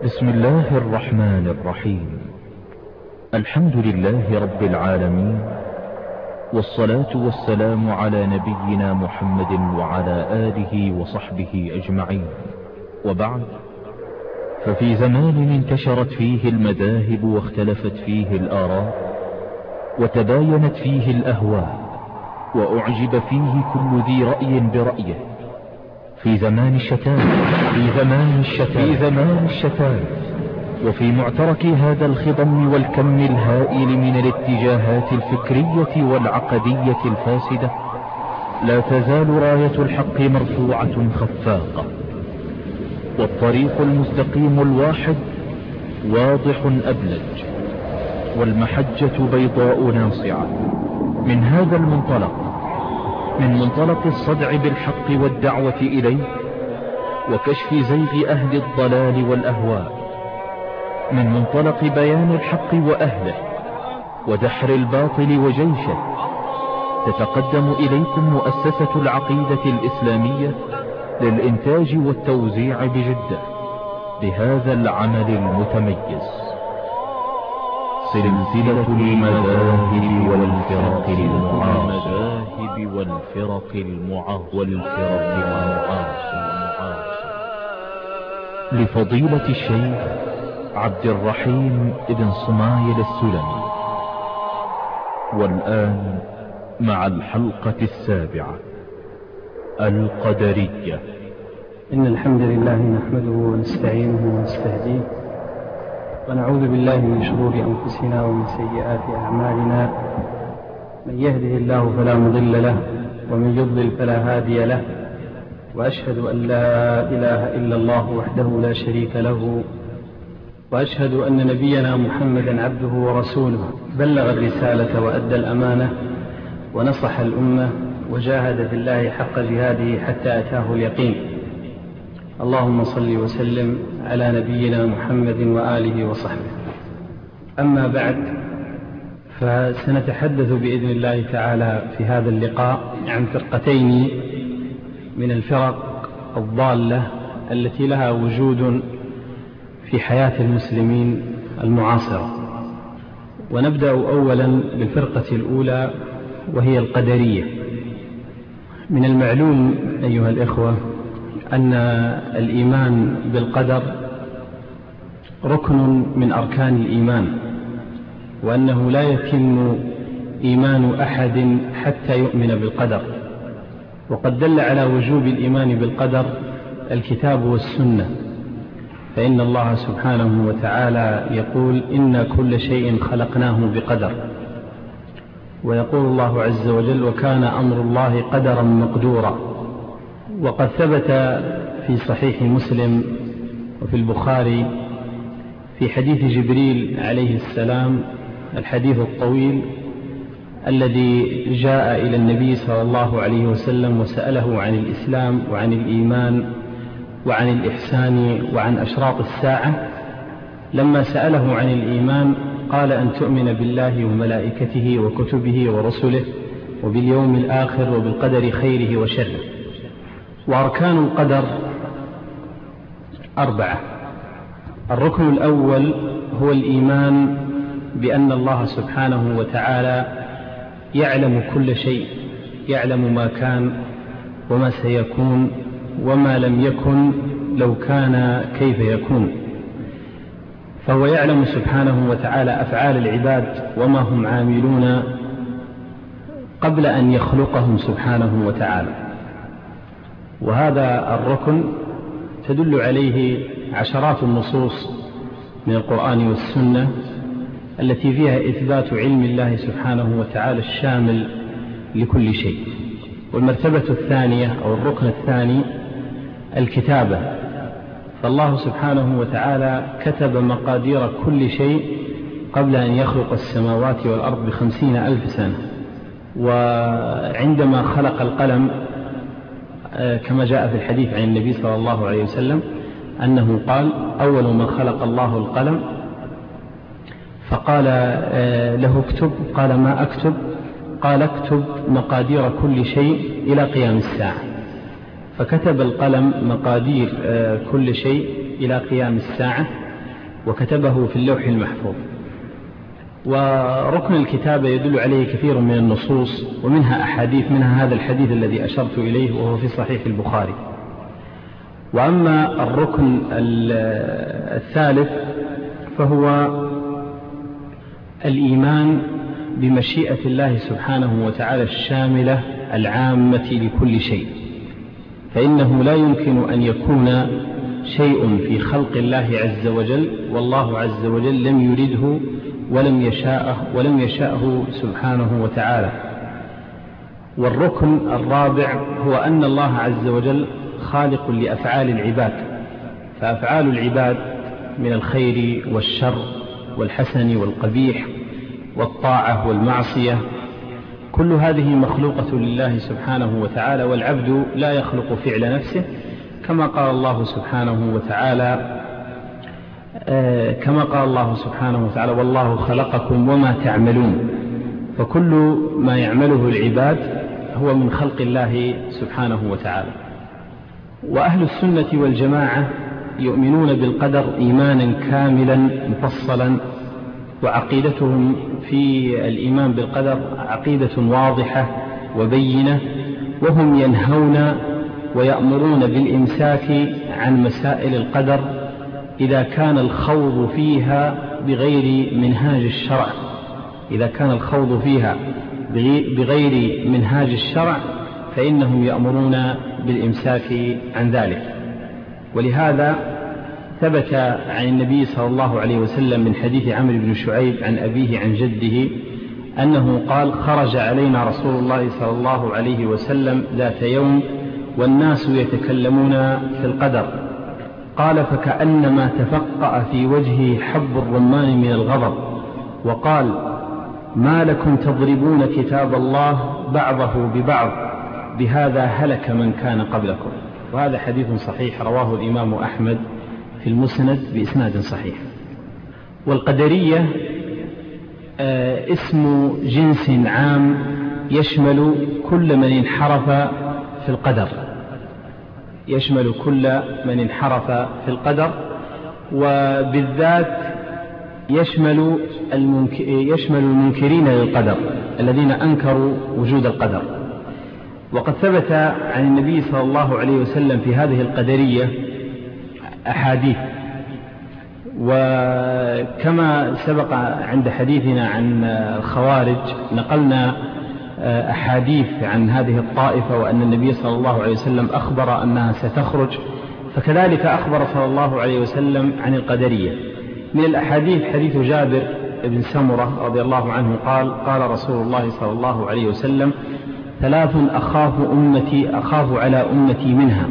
بسم الله الرحمن الرحيم. الحمد لله رب العالمين، والصلاة والسلام على نبينا محمد وعلى آله وصحبه أجمعين، وبعد. ففي زمان انتشرت فيه المذاهب واختلفت فيه الآراء وتباينت فيه الأهواء وأعجب فيه كل ذي رأي برأيه، في زمان الشتات وفي معترك هذا الخضم والكم الهائل من الاتجاهات الفكرية والعقدية الفاسدة، لا تزال راية الحق مرفوعة خفاقة، والطريق المستقيم الواحد واضح أبلج، والمحجة بيضاء ناصعة. من هذا المنطلق، من منطلق الصدع بالحق والدعوة إليه وكشف زيغ أهل الضلال والأهواء، من منطلق بيان الحق وأهله ودحر الباطل وجيشه، تتقدم إليكم مؤسسة العقيدة الإسلامية للإنتاج والتوزيع بجدة بهذا العمل المتميز، سلسلة المذاهب والفرق المعاصرة لفضيلة الشيخ عبد الرحيم بن صمايل السلمي. والآن مع الحلقة 7، القدرية. إن الحمد لله نحمده ونستعينه ونستهديه، ونعوذ بالله من شرور أنفسنا ومن سيئات أعمالنا. من يهده الله فلا مضل له، ومن يضلل فلا هادي له، وأشهد أن لا إله إلا الله وحده لا شريك له، وأشهد أن نبينا محمدا عبده ورسوله، بلغ الرسالة وأدى الأمانة ونصح الأمة وجاهد في الله حق جهاده حتى أتاه اليقين. اللهم صل وسلم على نبينا محمد وآله وصحبه. أما بعد، فسنتحدث بإذن الله تعالى في هذا اللقاء عن فرقتين من الفرق الضالة التي لها وجود في حياة المسلمين المعاصرة. ونبدأ أولا بالفرقة الأولى، وهي القدرية. من المعلوم أيها الإخوة أن الإيمان بالقدر ركن من أركان الإيمان، وأنه لا يتم إيمان أحد حتى يؤمن بالقدر. وقد دل على وجوب الإيمان بالقدر الكتاب والسنة، فإن الله سبحانه وتعالى يقول: إن كل شيء خلقناه بقدر. ويقول الله عز وجل: وكان أمر الله قدرا مقدورا. وقد ثبت في صحيح مسلم وفي البخاري في حديث جبريل عليه السلام، الحديث الطويل الذي جاء إلى النبي صلى الله عليه وسلم وسأله عن الإسلام وعن الإيمان وعن الإحسان وعن أشراط الساعة. لما سأله عن الإيمان قال: أن تؤمن بالله وملائكته وكتبه ورسله وباليوم الآخر وبالقدر خيره وشره. وأركان القدر 4. الركن الأول هو الإيمان بأن الله سبحانه وتعالى يعلم كل شيء، يعلم ما كان وما سيكون وما لم يكن لو كان كيف يكون. فهو يعلم سبحانه وتعالى أفعال العباد وما هم عاملون قبل أن يخلقهم سبحانه وتعالى. وهذا الركن تدل عليه عشرات النصوص من القرآن والسنة التي فيها إثبات علم الله سبحانه وتعالى الشامل لكل شيء. والمرتبة الثانية أو الركن الثاني الكتابة، فالله سبحانه وتعالى كتب مقادير كل شيء قبل أن يخلق السماوات والأرض ب50,000 سنة. وعندما خلق القلم كما جاء في الحديث عن النبي صلى الله عليه وسلم أنه قال: أول ما خلق الله القلم، فقال له: اكتب. قال: ما أكتب؟ قال: اكتب مقادير كل شيء إلى قيام الساعة. فكتب القلم مقادير كل شيء إلى قيام الساعة، وكتبه في اللوح المحفوظ. وركن الكتابة يدل عليه كثير من النصوص، ومنها أحاديث، منها هذا الحديث الذي أشرت إليه وهو في صحيح البخاري. وأما الركن الثالث فهو الإيمان بمشيئة الله سبحانه وتعالى الشاملة العامة لكل شيء، فإنه لا يمكن أن يكون شيء في خلق الله عز وجل والله عز وجل لم يرده ولم يشاءه سبحانه وتعالى. والركن الرابع هو أن الله عز وجل خالق لأفعال العباد، فأفعال العباد من الخير والشر والحسن والقبيح والطاعة والمعصية كل هذه مخلوقة لله سبحانه وتعالى، والعبد لا يخلق فعل نفسه، كما قال الله سبحانه وتعالى والله خلقكم وما تعملون. فكل ما يعمله العباد هو من خلق الله سبحانه وتعالى. وأهل السنة والجماعة يؤمنون بالقدر إيمانا كاملا مفصلا، وعقيدتهم في الإيمان بالقدر عقيدة واضحة وبينة، وهم ينهون ويأمرون بالإمساك عن مسائل القدر إذا كان الخوض فيها بغير منهاج الشرع. إذا كان الخوض فيها بغير منهاج الشرع فإنهم يأمرون بالإمساك عن ذلك. ولهذا ثبت عن النبي صلى الله عليه وسلم من حديث عمرو بن شعيب عن أبيه عن جده أنه قال: خرج علينا رسول الله صلى الله عليه وسلم ذات يوم والناس يتكلمون في القدر، قال: فكأنما تفقأ في وجهه حب الرمان من الغضب، وقال: ما لكم تضربون كتاب الله بعضه ببعض، بهذا هلك من كان قبلكم. وهذا حديث صحيح رواه الإمام أحمد في المسند بإسناد صحيح. والقدرية اسم جنس عام يشمل كل من انحرف في القدر، يشمل كل من انحرف في القدر، وبالذات يشمل المنكرين للقدر الذين أنكروا وجود القدر. وقد ثبت عن النبي صلى الله عليه وسلم في هذه القدرية أحاديث، وكما سبق عند حديثنا عن الخوارج نقلنا أحاديث عن هذه الطائفة وأن النبي صلى الله عليه وسلم أخبر أنها ستخرج، فكذلك أخبر صلى الله عليه وسلم عن القدرية. من الأحاديث حديث جابر بن سمرة رضي الله عنه قال: قال رسول الله صلى الله عليه وسلم: 3 أخاف على أمتي منها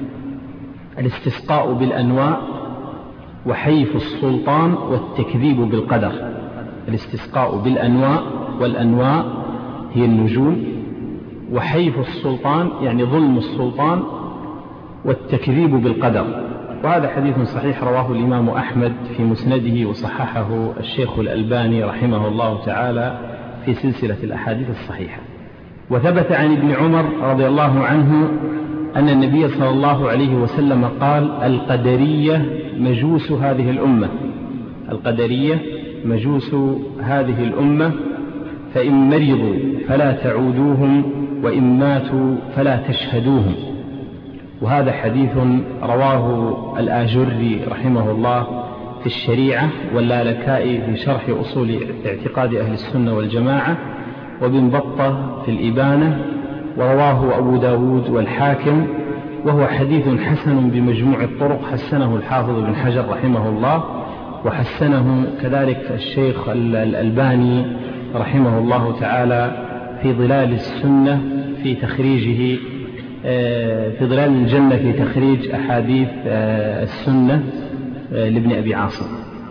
الاستسقاء بالأنواء وحيف السلطان والتكذيب بالقدر. الاستسقاء بالأنواء، والأنواء هي النجوم، وحيف السلطان يعني ظلم السلطان، والتكذيب بالقدر. وهذا حديث صحيح رواه الإمام أحمد في مسنده، وصححه الشيخ الألباني رحمه الله تعالى في سلسلة الأحاديث الصحيحة. وثبت عن ابن عمر رضي الله عنه أن النبي صلى الله عليه وسلم قال: القدرية مجوس هذه الأمة، القدرية مجوس هذه الأمة، فإن مرضوا فلا تعودوهم، وإن ماتوا فلا تشهدوهم. وهذا حديث رواه الآجري رحمه الله في الشريعة، واللالكائي في شرح أصول اعتقاد أهل السنة والجماعة، وابن بطة في الإبانة، ورواه أبو داود والحاكم، وهو حديث حسن بمجموع الطرق، حسنه الحافظ بن حجر رحمه الله، وحسنه كذلك الشيخ الألباني رحمه الله تعالى في ظلال السنة في تخريجه، في ظلال الجنة في تخريج أحاديث السنة لابن أبي عاصم.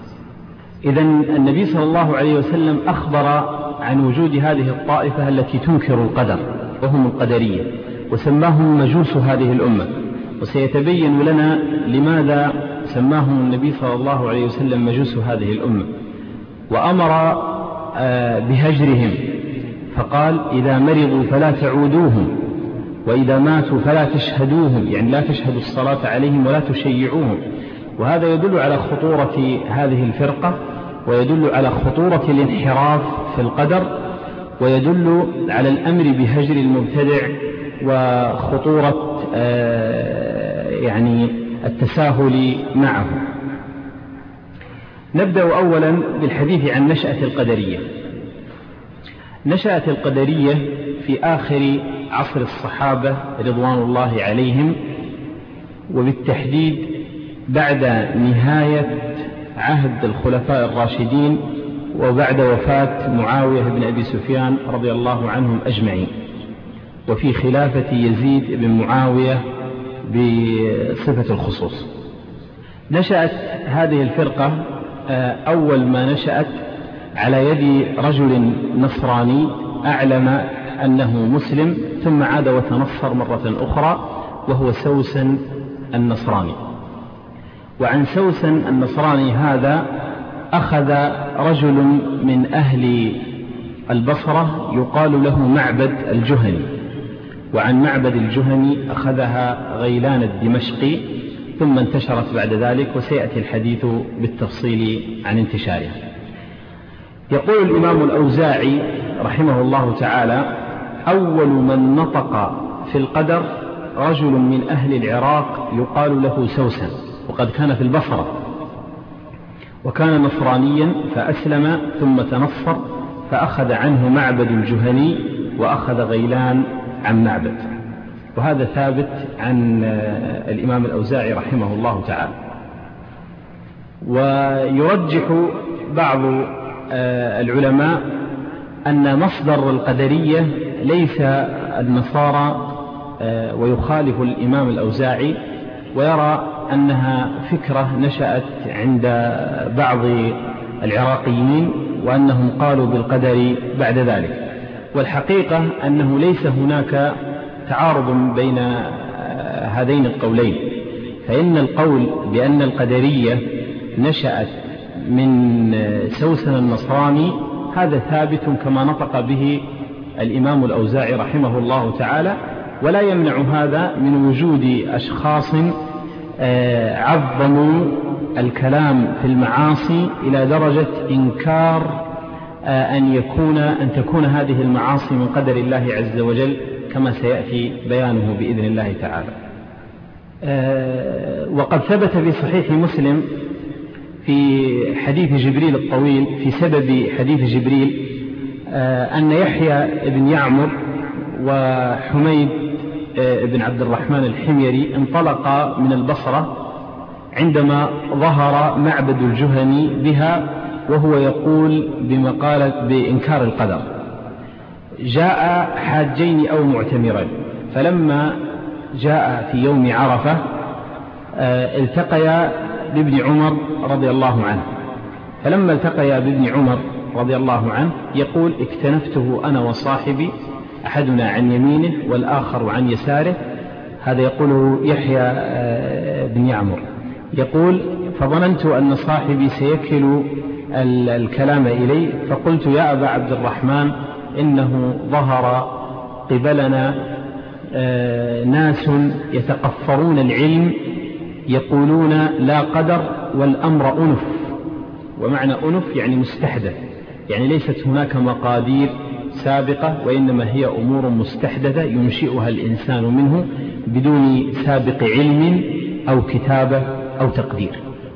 إذن النبي صلى الله عليه وسلم أخبر عن وجود هذه الطائفة التي تنكر القدر، وهم القدرية، وسماهم مجوس هذه الأمة. وسيتبين لنا لماذا سماهم النبي صلى الله عليه وسلم مجوس هذه الأمة، وأمر بهجرهم فقال: إذا مرضوا فلا تعودوهم، وإذا ماتوا فلا تشهدوهم، يعني لا تشهدوا الصلاة عليهم ولا تشيعوهم، وهذا يدل على خطورة هذه الفرقة، ويدل على خطورة الانحراف في القدر، ويدل على الأمر بهجر المبتدع وخطورة يعني التساهل معه. نبدأ أولا بالحديث عن نشأة القدرية. نشأت القدرية في آخر عصر الصحابة رضوان الله عليهم، وبالتحديد بعد نهاية عهد الخلفاء الراشدين وبعد وفاة معاوية بن أبي سفيان رضي الله عنهم أجمعين، وفي خلافة يزيد بن معاوية بصفة الخصوص. نشأت هذه الفرقة أول ما نشأت على يد رجل نصراني أعلم أنه مسلم، ثم عاد وتنصر مرة أخرى، وهو سوسن النصراني. وعن سوسن النصراني هذا أخذ رجل من أهل البصرة يقال له معبد الجهني، وعن معبد الجهني أخذها غيلان الدمشقي، ثم انتشرت بعد ذلك، وسيأتي الحديث بالتفصيل عن انتشارها. يقول الإمام الأوزاعي رحمه الله تعالى: أول من نطق في القدر رجل من أهل العراق يقال له سوسن، وقد كان في البصرة، وكان نصرانيا فأسلم ثم تنصر، فأخذ عنه معبد الجهني وأخذ غيلان عن معبد. وهذا ثابت عن الإمام الأوزاعي رحمه الله تعالى. ويرجح بعض العلماء أن مصدر القدرية ليس النصارى، ويخالف الإمام الأوزاعي، ويرى أنها فكرة نشأت عند بعض العراقيين، وأنهم قالوا بالقدر بعد ذلك. والحقيقة أنه ليس هناك تعارض بين هذين القولين، فإن القول بأن القدرية نشأت من سوسن النصراني هذا ثابت كما نطق به الإمام الأوزاعي رحمه الله تعالى، ولا يمنع هذا من وجود أشخاص عظموا الكلام في المعاصي إلى درجة إنكار أن تكون هذه المعاصي من قدر الله عز وجل، كما سيأتي بيانه بإذن الله تعالى. وقد ثبت في صحيح مسلم في حديث جبريل الطويل في سبب حديث جبريل أن يحيى بن يعمر وحميد بن عبد الرحمن الحميري انطلقا من البصرة عندما ظهر معبد الجهني بها، وهو يقول بمقالة بإنكار القدر. جاء حاجين أو معتمرين، فلما جاء في يوم عرفة التقيا بابن عمر رضي الله عنه، فلما التقيا بابن عمر رضي الله عنه يقول: اكتنفته أنا وصاحبي، أحدنا عن يمينه والآخر عن يساره. هذا يقوله يحيى بن يعمر، يقول: فظننت أن صاحبي سيكل الكلام إلي، فقلت: يا أبا عبد الرحمن، إنه ظهر قبلنا ناس يتقفرون العلم يقولون لا قدر والأمر أنف. ومعنى أنف يعني مستحدث، يعني ليست هناك مقادير سابقة، وإنما هي أمور مستحدثة ينشئها الإنسان منه بدون سابق علم أو كتابة أو تقدير.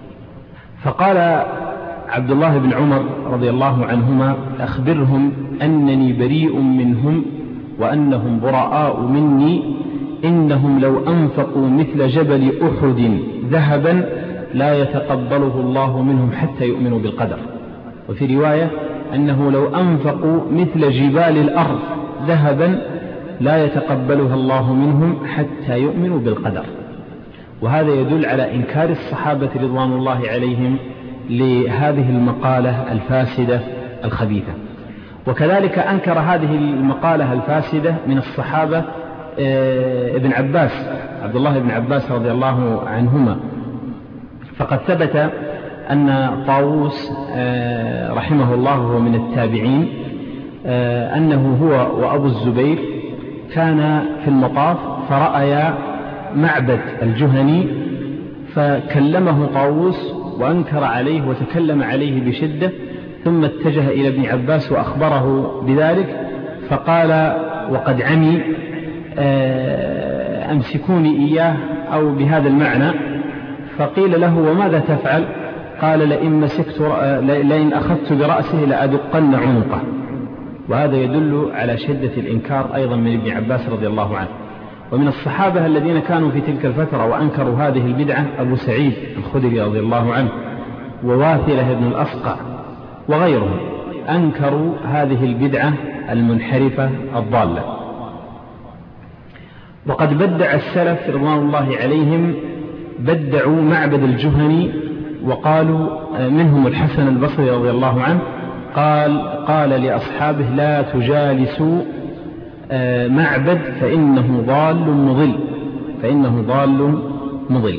فقال عبد الله بن عمر رضي الله عنهما: أخبرهم أنني بريء منهم وأنهم براء مني، إنهم لو أنفقوا مثل جبل أحد ذهبا لا يتقبله الله منهم حتى يؤمنوا بالقدر. وفي رواية أنه لو أنفقوا مثل جبال الأرض ذهبا لا يتقبلها الله منهم حتى يؤمنوا بالقدر. وهذا يدل على إنكار الصحابة رضوان الله عليهم لهذه المقالة الفاسدة الخبيثة. وكذلك أنكر هذه المقالة الفاسدة من الصحابة ابن عباس، عبد الله بن عباس رضي الله عنهما. فقد ثبت أن طاووس رحمه الله هو من التابعين، أنه هو وأبو الزبير كان في المطاف فرأيا معبد الجهني، فكلمه طاووس وأنكر عليه وتكلم عليه بشدة، ثم اتجه إلى ابن عباس وأخبره بذلك فقال وقد عمي أمسكوني إياه أو بهذا المعنى. فقيل له وماذا تفعل؟ قال لئن أخذت برأسه لأدقن عنقه. وهذا يدل على شدة الإنكار أيضا من ابن عباس رضي الله عنه. ومن الصحابة الذين كانوا في تلك الفترة وأنكروا هذه البدعة أبو سعيد الخدري رضي الله عنه وواثلة بن الأصقع وغيرهم، أنكروا هذه البدعة المنحرفة الضالة. وقد بدع السلف رضوان الله عليهم بدعوا معبد الجهني، وقالوا منهم الحسن البصري رضي الله عنه قال لأصحابه لا تجالسوا معبد فإنه ضال مضل.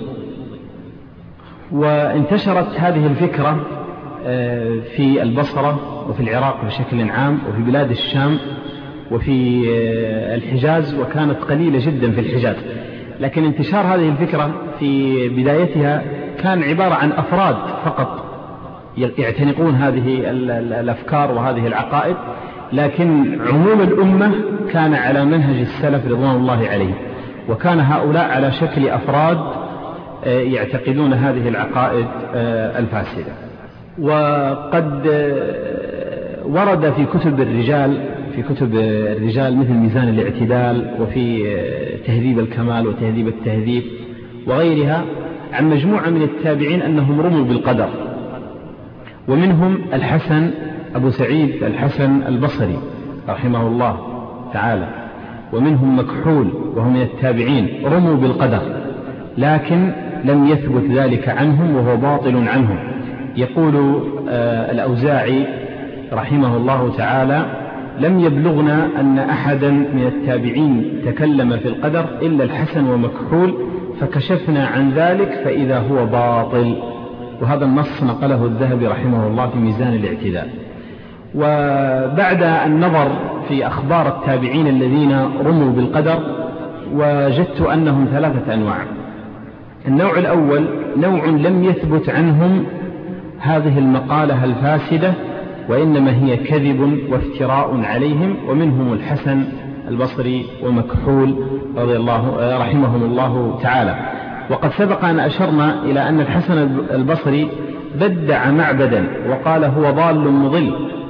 وانتشرت هذه الفكرة في البصرة وفي العراق بشكل عام وفي بلاد الشام وفي الحجاز، وكانت قليلة جدا في الحجاز. لكن انتشار هذه الفكرة في بدايتها كان عبارة عن أفراد فقط يعتنقون هذه الأفكار وهذه العقائد، لكن عموم الأمة كان على منهج السلف رضوان الله عليه، وكان هؤلاء على شكل أفراد يعتقدون هذه العقائد الفاسدة. وقد ورد في كتب الرجال مثل ميزان الاعتدال وفي تهذيب الكمال وتهذيب التهذيب وغيرها عن مجموعة من التابعين أنهم رموا بالقدر، ومنهم الحسن أبو سعيد الحسن البصري رحمه الله تعالى، ومنهم مكحول وهم من التابعين رموا بالقدر، لكن لم يثبت ذلك عنهم وهو باطل عنهم. يقول الأوزاعي رحمه الله تعالى لم يبلغنا أن أحدا من التابعين تكلم في القدر إلا الحسن ومكحول، فكشفنا عن ذلك فإذا هو باطل. وهذا النص نقله الذهبي رحمه الله في ميزان الاعتدال. وبعد النظر في أخبار التابعين الذين رموا بالقدر وجدت أنهم 3 أنواع. النوع الأول نوع لم يثبت عنهم هذه المقالة الفاسدة، وإنما هي كذب وافتراء عليهم، ومنهم الحسن البصري ومكحول رحمهم الله تعالى. وقد سبق أن أشرنا إلى أن الحسن البصري بدع معبدا وقال هو ضال مضل،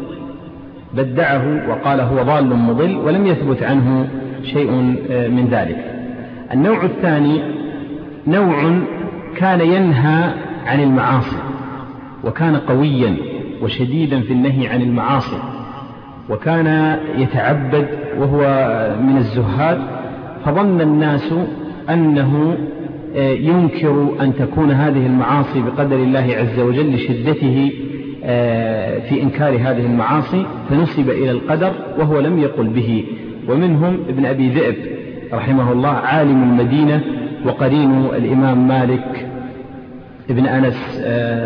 بدعه وقال هو ضال مضل، ولم يثبت عنه شيء من ذلك. النوع الثاني نوع كان ينهى عن المعاصي، وكان قويا وشديدا في النهي عن المعاصي، وكان يتعبد وهو من الزهاد، فظن الناس أنه ينكر أن تكون هذه المعاصي بقدر الله عز وجل لشدته في إنكار هذه المعاصي، فنسب إلى القدر وهو لم يقل به. ومنهم ابن أبي ذئب رحمه الله عالم المدينة وقرين الإمام مالك ابن أنس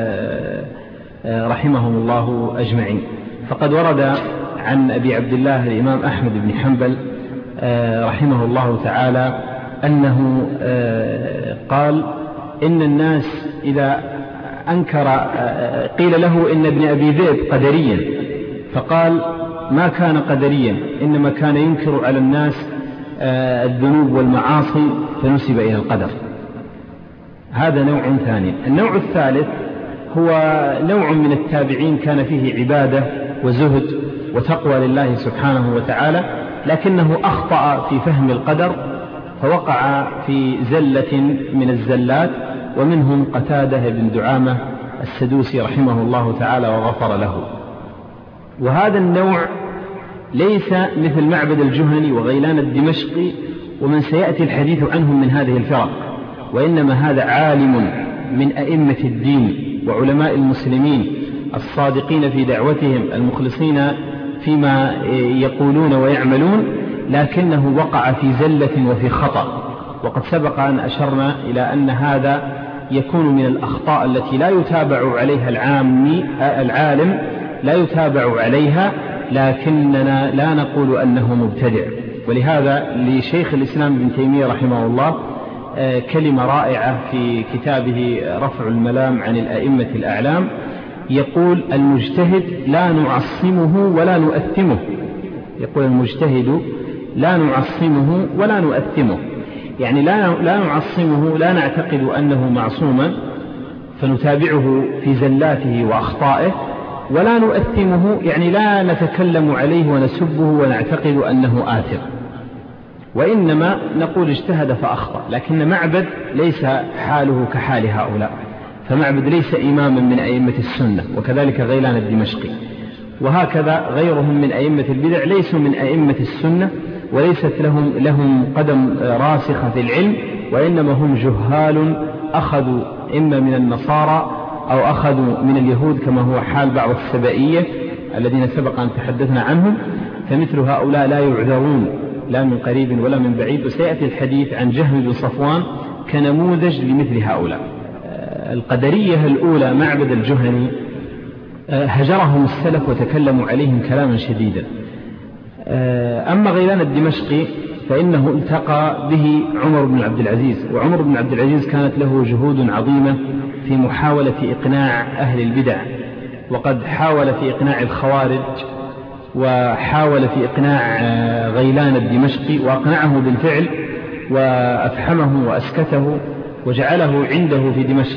رحمهم الله أجمعين. فقد ورد عن أبي عبد الله الإمام أحمد بن حنبل رحمه الله تعالى أنه قال إن الناس إذا أنكر قيل له إن ابن أبي ذئب قدريا، فقال ما كان قدريا، إنما كان ينكر على الناس الذنوب والمعاصي فنسب إلى القدر. هذا نوع ثاني. النوع الثالث هو نوع من التابعين كان فيه عبادة وزهد وتقوى لله سبحانه وتعالى، لكنه أخطأ في فهم القدر فوقع في زلة من الزلات، ومنهم قتادة بن دعامة السدوسي رحمه الله تعالى وغفر له. وهذا النوع ليس مثل معبد الجهني وغيلان الدمشقي ومن سيأتي الحديث عنهم من هذه الفرق، وإنما هذا عالم من أئمة الدين وعلماء المسلمين الصادقين في دعوتهم المخلصين فيما يقولون ويعملون، لكنه وقع في زلة وفي خطأ. وقد سبق أن أشرنا إلى أن هذا يكون من الأخطاء التي لا يتابع عليها العالم لا يتابع عليها، لكننا لا نقول أنه مبتدع. ولهذا لشيخ الإسلام ابن تيمية رحمه الله كلمة رائعة في كتابه رفع الملام عن الأئمة الأعلام، يقول: المجتهد لا نعصمه ولا نؤثمه. يقول: المجتهد لا نعصمه ولا نؤثمه، يعني لا نعصمه، لا نعتقد أنه معصوما فنتابعه في زلاته وأخطائه، ولا نؤثمه، يعني لا نتكلم عليه ونسبه ونعتقد أنه آثم، وإنما نقول اجتهد فأخطأ. لكن معبد ليس حاله كحال هؤلاء، فمعبد ليس إماما من أئمة السنة، وكذلك غيلان الدمشقي، وهكذا غيرهم من أئمة البدع ليسوا من أئمة السنة، وليست لهم قدم راسخة في العلم، وإنما هم جهال أخذوا إما من النصارى أو أخذوا من اليهود، كما هو حال بعض السبائية الذين سبق أن تحدثنا عنهم. فمثل هؤلاء لا يعذرون لا من قريب ولا من بعيد، وسيأتي الحديث عن جهم بن صفوان كنموذج لمثل هؤلاء. القدرية الأولى معبد الجهني هجرهم السلف وتكلموا عليهم كلاما شديدا. أما غيلان الدمشقي فإنه التقى به عمر بن عبد العزيز، وعمر بن عبد العزيز كانت له جهود عظيمة في محاولة إقناع أهل البدع، وقد حاول في إقناع الخوارج، وحاول في إقناع غيلان الدمشقي، وأقنعه بالفعل وأفحمه وأسكته وجعله عنده في دمشق.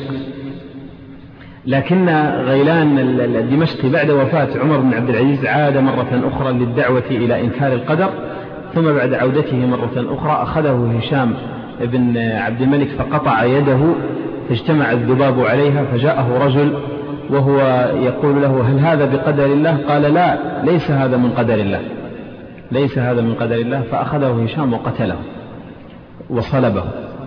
لكن غيلان الدمشقي بعد وفاة عمر بن عبد العزيز عاد مرة أخرى للدعوة إلى إنكار القدر، ثم بعد عودته مرة أخرى أخذه هشام بن عبد الملك فقطع يده، فاجتمع الذباب عليها، فجاءه رجل وهو يقول له: هل هذا بقدر الله؟ قال: لا، ليس هذا من قدر الله، ليس هذا من قدر الله. فأخذه هشام وقتله وصلبه.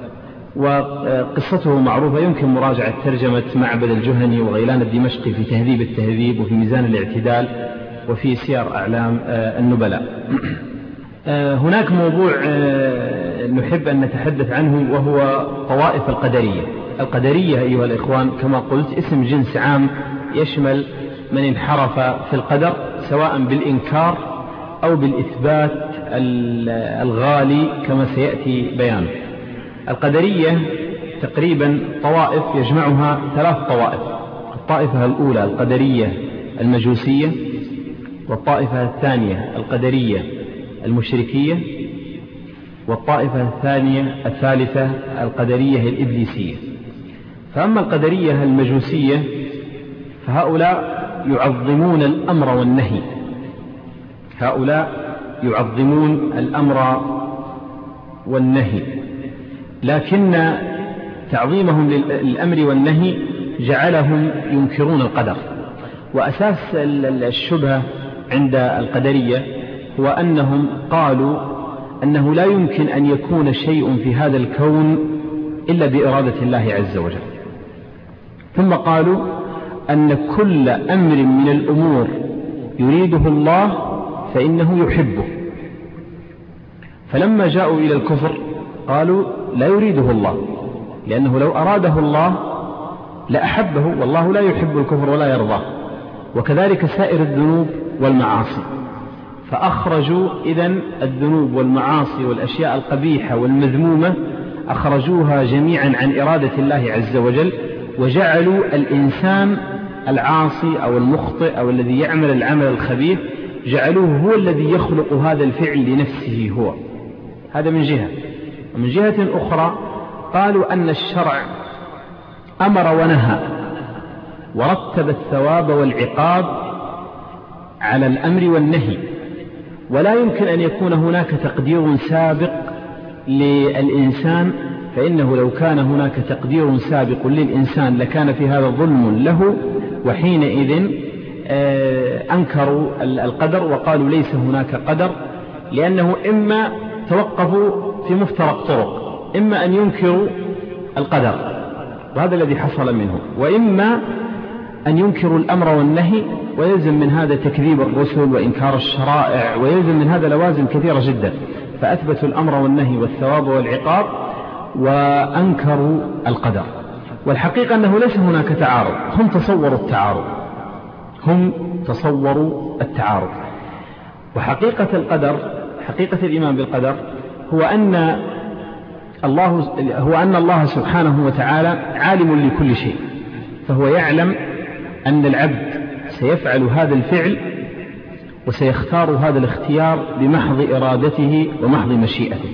وقصته معروفة، يمكن مراجعة ترجمة معبد الجهني وغيلان الدمشقي في تهذيب التهذيب، وفي ميزان الاعتدال، وفي سير أعلام النبلاء. هناك موضوع نحب أن نتحدث عنه، وهو طوائف القدرية. القدرية أيها الإخوان كما قلت اسم جنس عام يشمل من انحرف في القدر، سواء بالإنكار أو بالإثبات الغالي كما سيأتي بيانه. القدرية تقريبا طوائف يجمعها 3 طوائف. الطائفة الأولى القدرية المجوسية، والطائفة الثانية القدرية المشركية، والطائفة الثالثة القدرية الإبليسية. فأما القدرية المجوسية فهؤلاء يعظمون الأمر والنهي، هؤلاء يعظمون الأمر والنهي، لكن تعظيمهم للأمر والنهي جعلهم ينكرون القدر. وأساس الشبهة عند القدرية هو أنهم قالوا أنه لا يمكن أن يكون شيء في هذا الكون إلا بإرادة الله عز وجل، ثم قالوا أن كل أمر من الأمور يريده الله فإنه يحبه. فلما جاءوا إلى الكفر قالوا لا يريده الله، لأنه لو أراده الله لأحبه، والله لا يحب الكفر ولا يرضاه، وكذلك سائر الذنوب والمعاصي. فأخرجوا إذن الذنوب والمعاصي والأشياء القبيحة والمذمومة، أخرجوها جميعا عن إرادة الله عز وجل، وجعلوا الإنسان العاصي أو المخطئ أو الذي يعمل العمل الخبيث جعلوه هو الذي يخلق هذا الفعل لنفسه هو. هذا من جهة. ومن جهة أخرى قالوا أن الشرع أمر ونهى ورتب الثواب والعقاب على الأمر والنهي، ولا يمكن أن يكون هناك تقدير سابق للإنسان، فإنه لو كان هناك تقدير سابق للإنسان لكان في هذا ظلم له، وحينئذ أنكروا القدر وقالوا ليس هناك قدر، لأنه إما توقفوا في مفترق طرق، إما أن ينكروا القدر وهذا الذي حصل منه، وإما أن ينكروا الأمر والنهي، ويلزم من هذا تكذيب الرسل وإنكار الشرائع، ويلزم من هذا لوازم كثيرة جدا. فأثبتوا الأمر والنهي والثواب والعقاب وأنكروا القدر. والحقيقة أنه ليس هناك تعارض، هم تصوروا التعارض. وحقيقة القدر، حقيقة الإيمان بالقدر هو أن هو أن الله سبحانه وتعالى عالم لكل شيء، فهو يعلم أن العبد سيفعل هذا الفعل وسيختار هذا الاختيار بمحض إرادته ومحض مشيئته.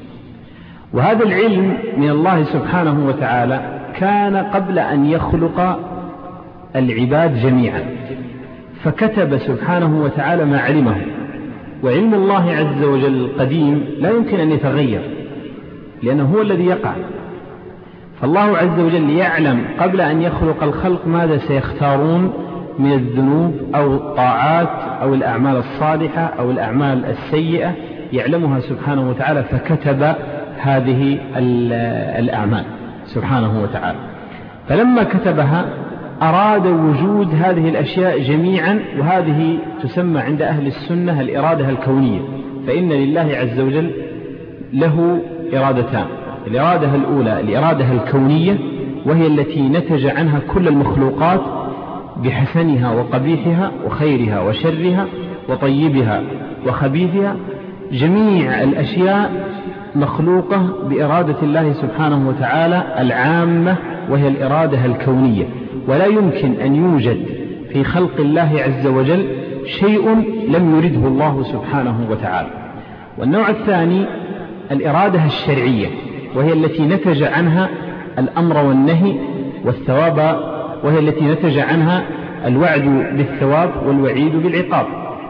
وهذا العلم من الله سبحانه وتعالى كان قبل أن يخلق العباد جميعا، فكتب سبحانه وتعالى ما علمه. وعلم الله عز وجل القديم لا يمكن أن يتغير لأنه هو الذي يقع. فالله عز وجل يعلم قبل أن يخلق الخلق ماذا سيختارون من الذنوب أو الطاعات أو الأعمال الصالحة أو الأعمال السيئة، يعلمها سبحانه وتعالى، فكتب هذه الأعمال سبحانه وتعالى. فلما كتبها أراد وجود هذه الأشياء جميعا، وهذه تسمى عند أهل السنة الإرادة الكونية. فإن لله عز وجل له إرادتان: الإرادة الأولى الإرادة الكونية، وهي التي نتج عنها كل المخلوقات بحسنها وقبيحها وخيرها وشرها وطيبها وخبيثها. جميع الأشياء مخلوقة بإرادة الله سبحانه وتعالى العامة، وهي الإرادة الكونية، ولا يمكن أن يوجد في خلق الله عز وجل شيء لم يرده الله سبحانه وتعالى. والنوع الثاني الإرادة الشرعية، وهي التي نتج عنها الأمر والنهي والثواب، وهي التي نتج عنها الوعد بالثواب والوعيد بالعقاب.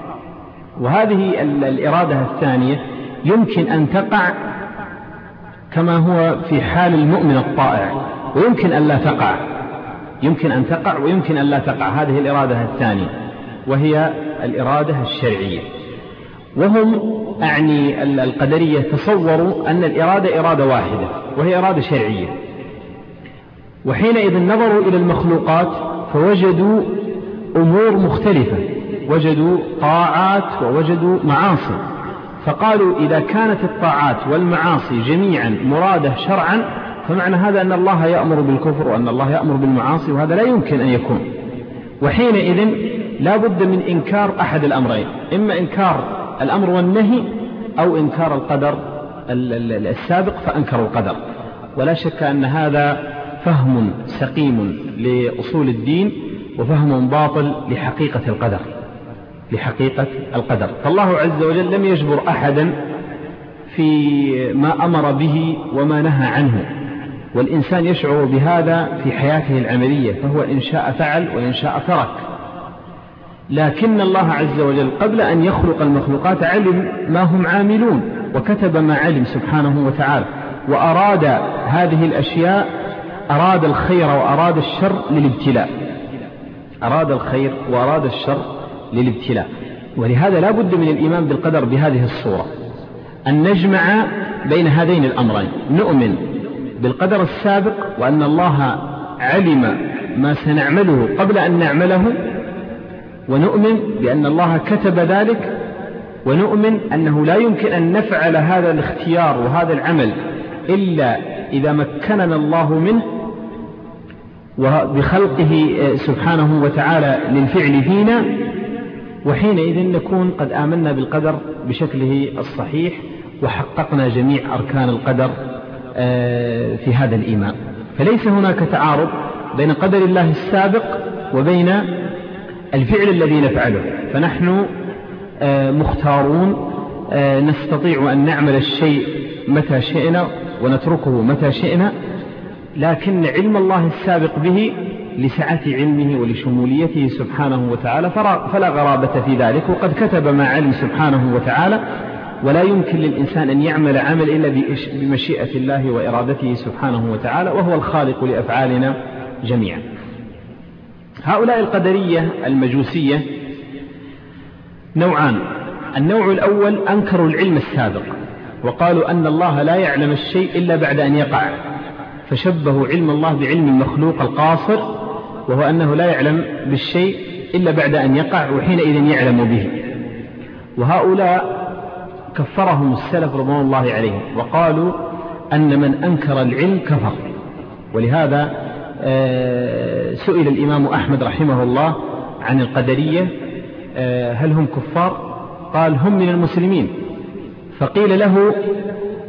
وهذه الإرادة الثانية يمكن أن تقع كما هو في حال المؤمن الطائع، ويمكن أن لا تقع، يمكن أن تقع ويمكن أن لا تقع. هذه الإرادة الثانية وهي الإرادة الشرعية. وهم أعني القدرية تصوروا أن الإرادة إرادة واحدة وهي إرادة شرعية، وحينئذ نظروا إلى المخلوقات فوجدوا أمور مختلفة، وجدوا طاعات ووجدوا معاصي، فقالوا إذا كانت الطاعات والمعاصي جميعا مرادة شرعا فمعنى هذا أن الله يأمر بالكفر وأن الله يأمر بالمعاصي، وهذا لا يمكن أن يكون. وحينئذ لا بد من إنكار أحد الأمرين: إما إنكار الأمر والنهي أو إنكار القدر السابق، فأنكروا القدر. ولا شك أن هذا فهم سقيم لأصول الدين وفهم باطل لحقيقة القدر، لحقيقة القدر. فالله عز وجل لم يجبر أحدا في ما أمر به وما نهى عنه، والإنسان يشعر بهذا في حياته العملية، فهو إن شاء فعل وإن شاء ترك. لكن الله عز وجل قبل أن يخلق المخلوقات علم ما هم عاملون، وكتب ما علم سبحانه وتعالى، وأراد هذه الأشياء، أراد الخير وأراد الشر للابتلاء، أراد الخير وأراد الشر للابتلاء. ولهذا لا بد من الإيمان بالقدر بهذه الصورة، أن نجمع بين هذين الأمرين: نؤمن بالقدر السابق وأن الله علم ما سنعمله قبل أن نعمله، ونؤمن بأن الله كتب ذلك، ونؤمن أنه لا يمكن أن نفعل هذا الاختيار وهذا العمل إلا إذا مكننا الله منه وبخلقه سبحانه وتعالى للفعل فينا، وحينئذ نكون قد آمنا بالقدر بشكله الصحيح وحققنا جميع أركان القدر في هذا الإيمان. فليس هناك تعارض بين قدر الله السابق وبين الفعل الذي نفعله، فنحن مختارون، نستطيع أن نعمل الشيء متى شئنا ونتركه متى شئنا، لكن علم الله السابق به لسعة علمه ولشموليته سبحانه وتعالى فلا غرابة في ذلك، وقد كتب ما علم سبحانه وتعالى. ولا يمكن للإنسان أن يعمل عمل إلا بمشيئة الله وإرادته سبحانه وتعالى، وهو الخالق لأفعالنا جميعا. هؤلاء القدرية المجوسية نوعان: النوع الأول أنكروا العلم السابق، وقالوا أن الله لا يعلم الشيء إلا بعد أن يقع، فشبهوا علم الله بعلم المخلوق القاصر، وهو أنه لا يعلم بالشيء إلا بعد أن يقع وحينئذ يعلم به. وهؤلاء كفرهم السلف رضوان الله عليهم، وقالوا أن من أنكر العلم كفر. ولهذا سئل الإمام أحمد رحمه الله عن القدرية: هل هم كفار؟ قال: هم من المسلمين. فقيل له: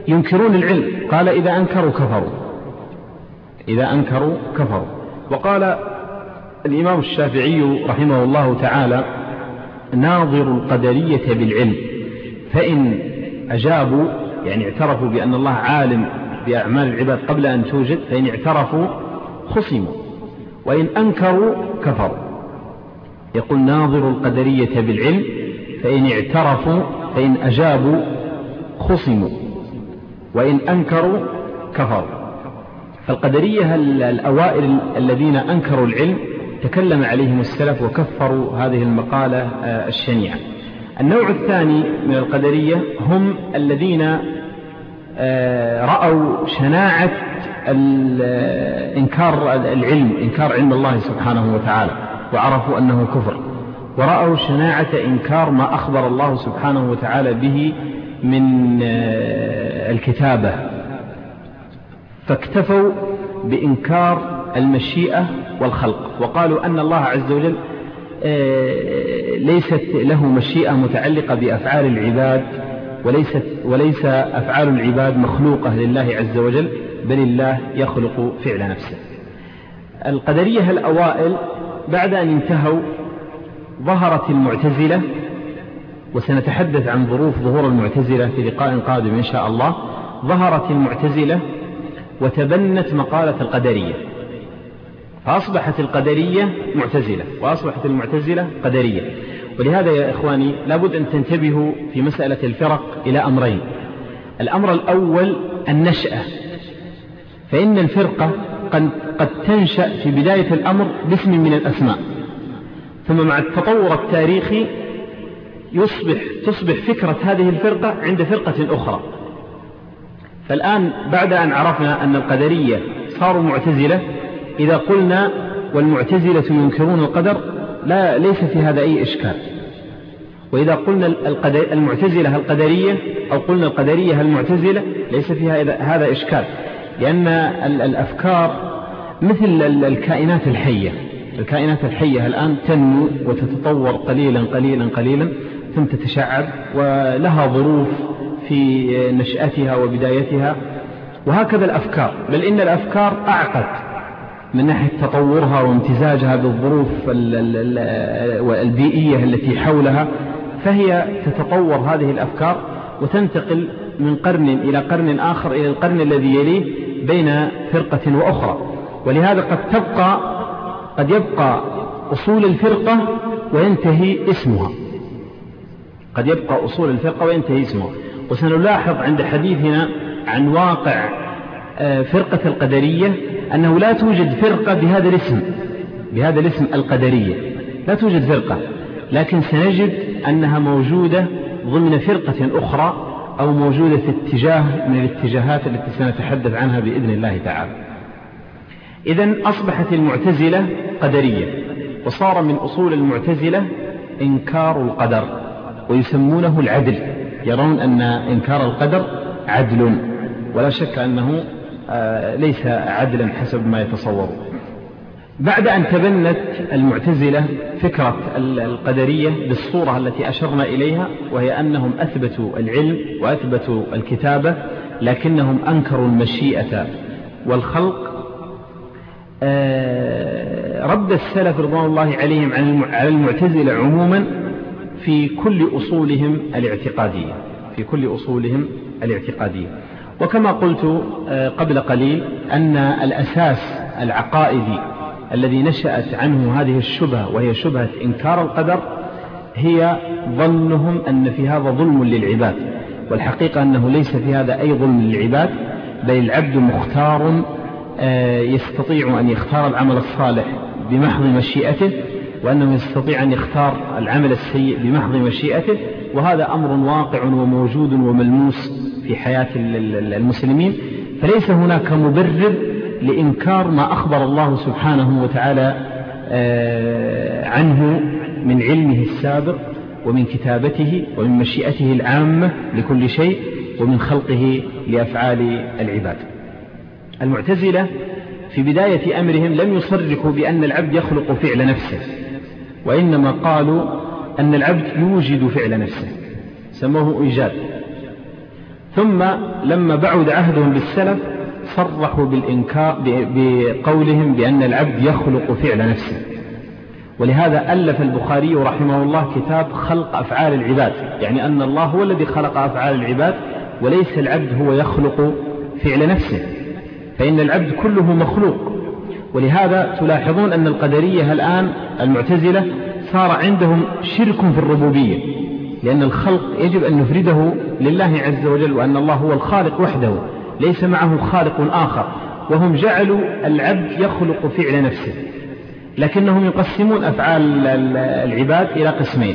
ينكرون العلم، قال إذا أنكروا كفروا، إذا أنكروا كفروا. وقال الإمام الشافعي رحمه الله تعالى: ناظر القدرية بالعلم، فإن أجابوا يعني اعترفوا بأن الله عالم بأعمال العباد قبل أن توجد، فإن اعترفوا خصموا، وإن أنكروا كفروا. يقول: ناظر القدرية بالعلم، فإن اعترفوا فإن أجابوا خصموا، وإن أنكروا كفروا. فالقدرية الأوائل الذين أنكروا العلم تكلم عليهم السلف وكفروا هذه المقالة الشنيعة. النوع الثاني من القدرية هم الذين رأوا شناعة إنكار العلم، إنكار علم الله سبحانه وتعالى، وعرفوا أنه كفر، ورأوا شناعة إنكار ما أخبر الله سبحانه وتعالى به من الكتابة، فاكتفوا بإنكار المشيئة والخلق، وقالوا أن الله عز وجل ليست له مشيئة متعلقة بأفعال العباد، وليس أفعال العباد مخلوقة لله عز وجل، بل الله يخلق فعل نفسه. القدرية الأوائل بعد أن انتهوا ظهرت المعتزلة، وسنتحدث عن ظهور المعتزلة في لقاء قادم إن شاء الله. ظهرت المعتزلة وتبنت مقالة القدرية، فأصبحت القدرية معتزلة، وأصبحت المعتزلة قدرية. ولهذا يا إخواني لابد أن تنتبهوا في مسألة الفرق إلى أمرين. الأمر الأول النشأة، فإن الفرقة قد تنشأ في بداية الأمر باسم من الأسماء، ثم مع التطور التاريخي تصبح فكرة هذه الفرقة عند فرقة أخرى. فالآن بعد أن عرفنا أن القدرية صاروا معتزلة، إذا قلنا والمعتزلة ينكرون القدر ليس في هذا أي إشكال. وإذا قلنا المعتزلة القدرية، أو قلنا القدرية المعتزلة، ليس فيها هذا إشكال، لأن الأفكار مثل الكائنات الحية. الكائنات الحية الآن تنمو وتتطور قليلا قليلا قليلا ثم تتشعب، ولها ظروف في نشأتها وبدايتها، وهكذا الأفكار، بل إن الأفكار أعقد من ناحية تطورها وامتزاجها بالظروف البيئية التي حولها، فهي تتطور هذه الأفكار وتنتقل من قرن إلى قرن آخر إلى القرن الذي يليه بين فرقة وأخرى. ولهذا قد يبقى أصول الفرقة وينتهي اسمها، قد يبقى أصول الفرقة وينتهي اسمها. وسنلاحظ عند حديثنا عن واقع فرقة القدرية أنه لا توجد فرقة بهذا الاسم القدرية، لا توجد فرقة، لكن سنجد أنها موجودة ضمن فرقة أخرى، أو موجودة في اتجاه من الاتجاهات التي سنتحدث عنها بإذن الله تعالى. إذن أصبحت المعتزلة قدرية، وصار من أصول المعتزلة إنكار القدر، ويسمونه العدل، يرون أن إنكار القدر عدل، ولا شك أنه ليس عدلا حسب ما يتصور. بعد أن تبنت المعتزلة فكرة القدرية بالصورة التي أشرنا إليها، وهي أنهم أثبتوا العلم وأثبتوا الكتابة، لكنهم أنكروا المشيئة والخلق، رد السلف رضوان الله عليهم على المعتزلة عموما في كل أصولهم الاعتقادية. وكما قلت قبل قليل أن الأساس العقائدي الذي نشأت عنه هذه الشبهة، وهي شبهة إنكار القدر، هي ظنهم أن في هذا ظلم للعباد، والحقيقة أنه ليس في هذا أي ظلم للعباد، بل العبد مختار يستطيع أن يختار العمل الصالح بمحض مشيئته، وأنه يستطيع أن يختار العمل السيء بمحض مشيئته، وهذا أمر واقع وموجود وملموس في حياة المسلمين. فليس هناك مبرر لإنكار ما أخبر الله سبحانه وتعالى عنه من علمه السابق، ومن كتابته، ومن مشيئته العامة لكل شيء، ومن خلقه لأفعال العباد. المعتزلة في بداية أمرهم لم يصرحوا بأن العبد يخلق فعل نفسه، وإنما قالوا أن العبد يوجد فعل نفسه، سموه إيجاد. ثم لما بعد عهدهم بالسلف صرحوا بالإنكار بقولهم بأن العبد يخلق فعل نفسه. ولهذا ألف البخاري رحمه الله كتاب خلق أفعال العباد، يعني أن الله هو الذي خلق أفعال العباد وليس العبد هو يخلق فعل نفسه، فإن العبد كله مخلوق. ولهذا تلاحظون أن القدرية الآن المعتزلة صار عندهم شرك في الربوبية، لأن الخلق يجب أن نفرده لله عز وجل، وأن الله هو الخالق وحده ليس معه خالق آخر، وهم جعلوا العبد يخلق فعل نفسه. لكنهم يقسمون أفعال العباد إلى قسمين: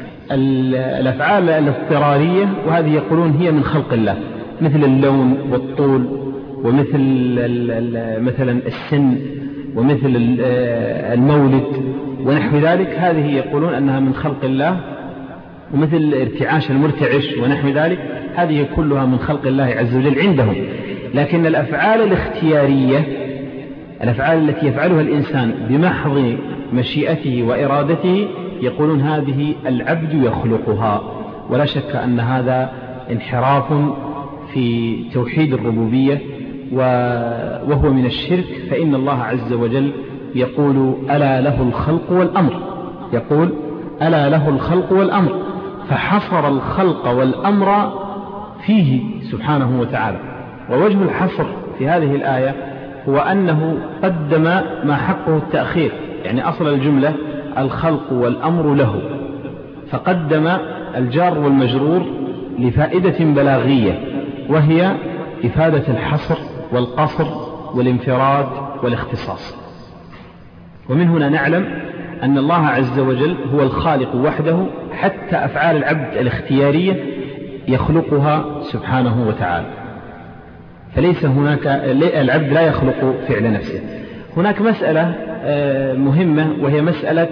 الأفعال الاضطرارية، وهذه يقولون هي من خلق الله، مثل اللون والطول، ومثل مثلا السن، ومثل المولد ونحو ذلك، هذه يقولون أنها من خلق الله، ومثل ارتعاش المرتعش ونحو ذلك، هذه كلها من خلق الله عز وجل عندهم. لكن الأفعال الاختيارية، الأفعال التي يفعلها الإنسان بمحض مشيئته وإرادته، يقولون هذه العبد يخلقها. ولا شك أن هذا انحراف في توحيد الربوبية وهو من الشرك، فإن الله عز وجل يقول: ألا له الخلق والأمر، يقول: ألا له الخلق والأمر، فحصر الخلق والأمر فيه سبحانه وتعالى. ووجه الحصر في هذه الآية هو أنه قدم ما حقه التأخير، يعني أصل الجملة الخلق والأمر له، فقدم الجار والمجرور لفائدة بلاغية، وهي إفادة الحصر والقصر والانفراد والاختصاص. ومن هنا نعلم أن الله عز وجل هو الخالق وحده، حتى أفعال العبد الاختيارية يخلقها سبحانه وتعالى، فليس هناك العبد لا يخلق فعل نفسه. هناك مسألة مهمة، وهي مسألة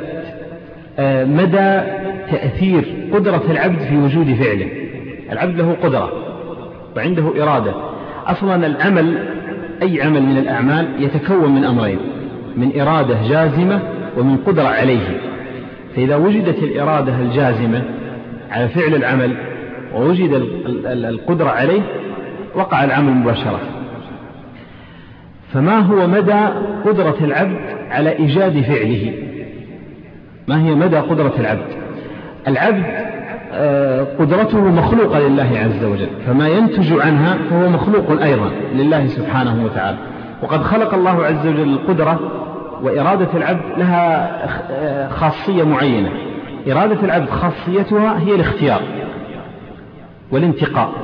مدى تأثير قدرة العبد في وجود فعله. العبد له قدرة وعنده إرادة. أصلا العمل، أي عمل من الأعمال، يتكون من أمرين: من إرادة جازمة ومن قدرة عليه. فإذا وجدت الإرادة الجازمة على فعل العمل ووجد القدرة عليه، وقع العمل مباشرة. فما هو مدى قدرة العبد على إيجاد فعله؟ ما هي مدى قدرة العبد؟ العبد قدرته مخلوقة لله عز وجل، فما ينتج عنها فهو مخلوق أيضا لله سبحانه وتعالى. وقد خلق الله عز وجل القدرة، وإرادة العبد لها خاصية معينة. إرادة العبد خاصيتها هي الاختيار والانتقاء،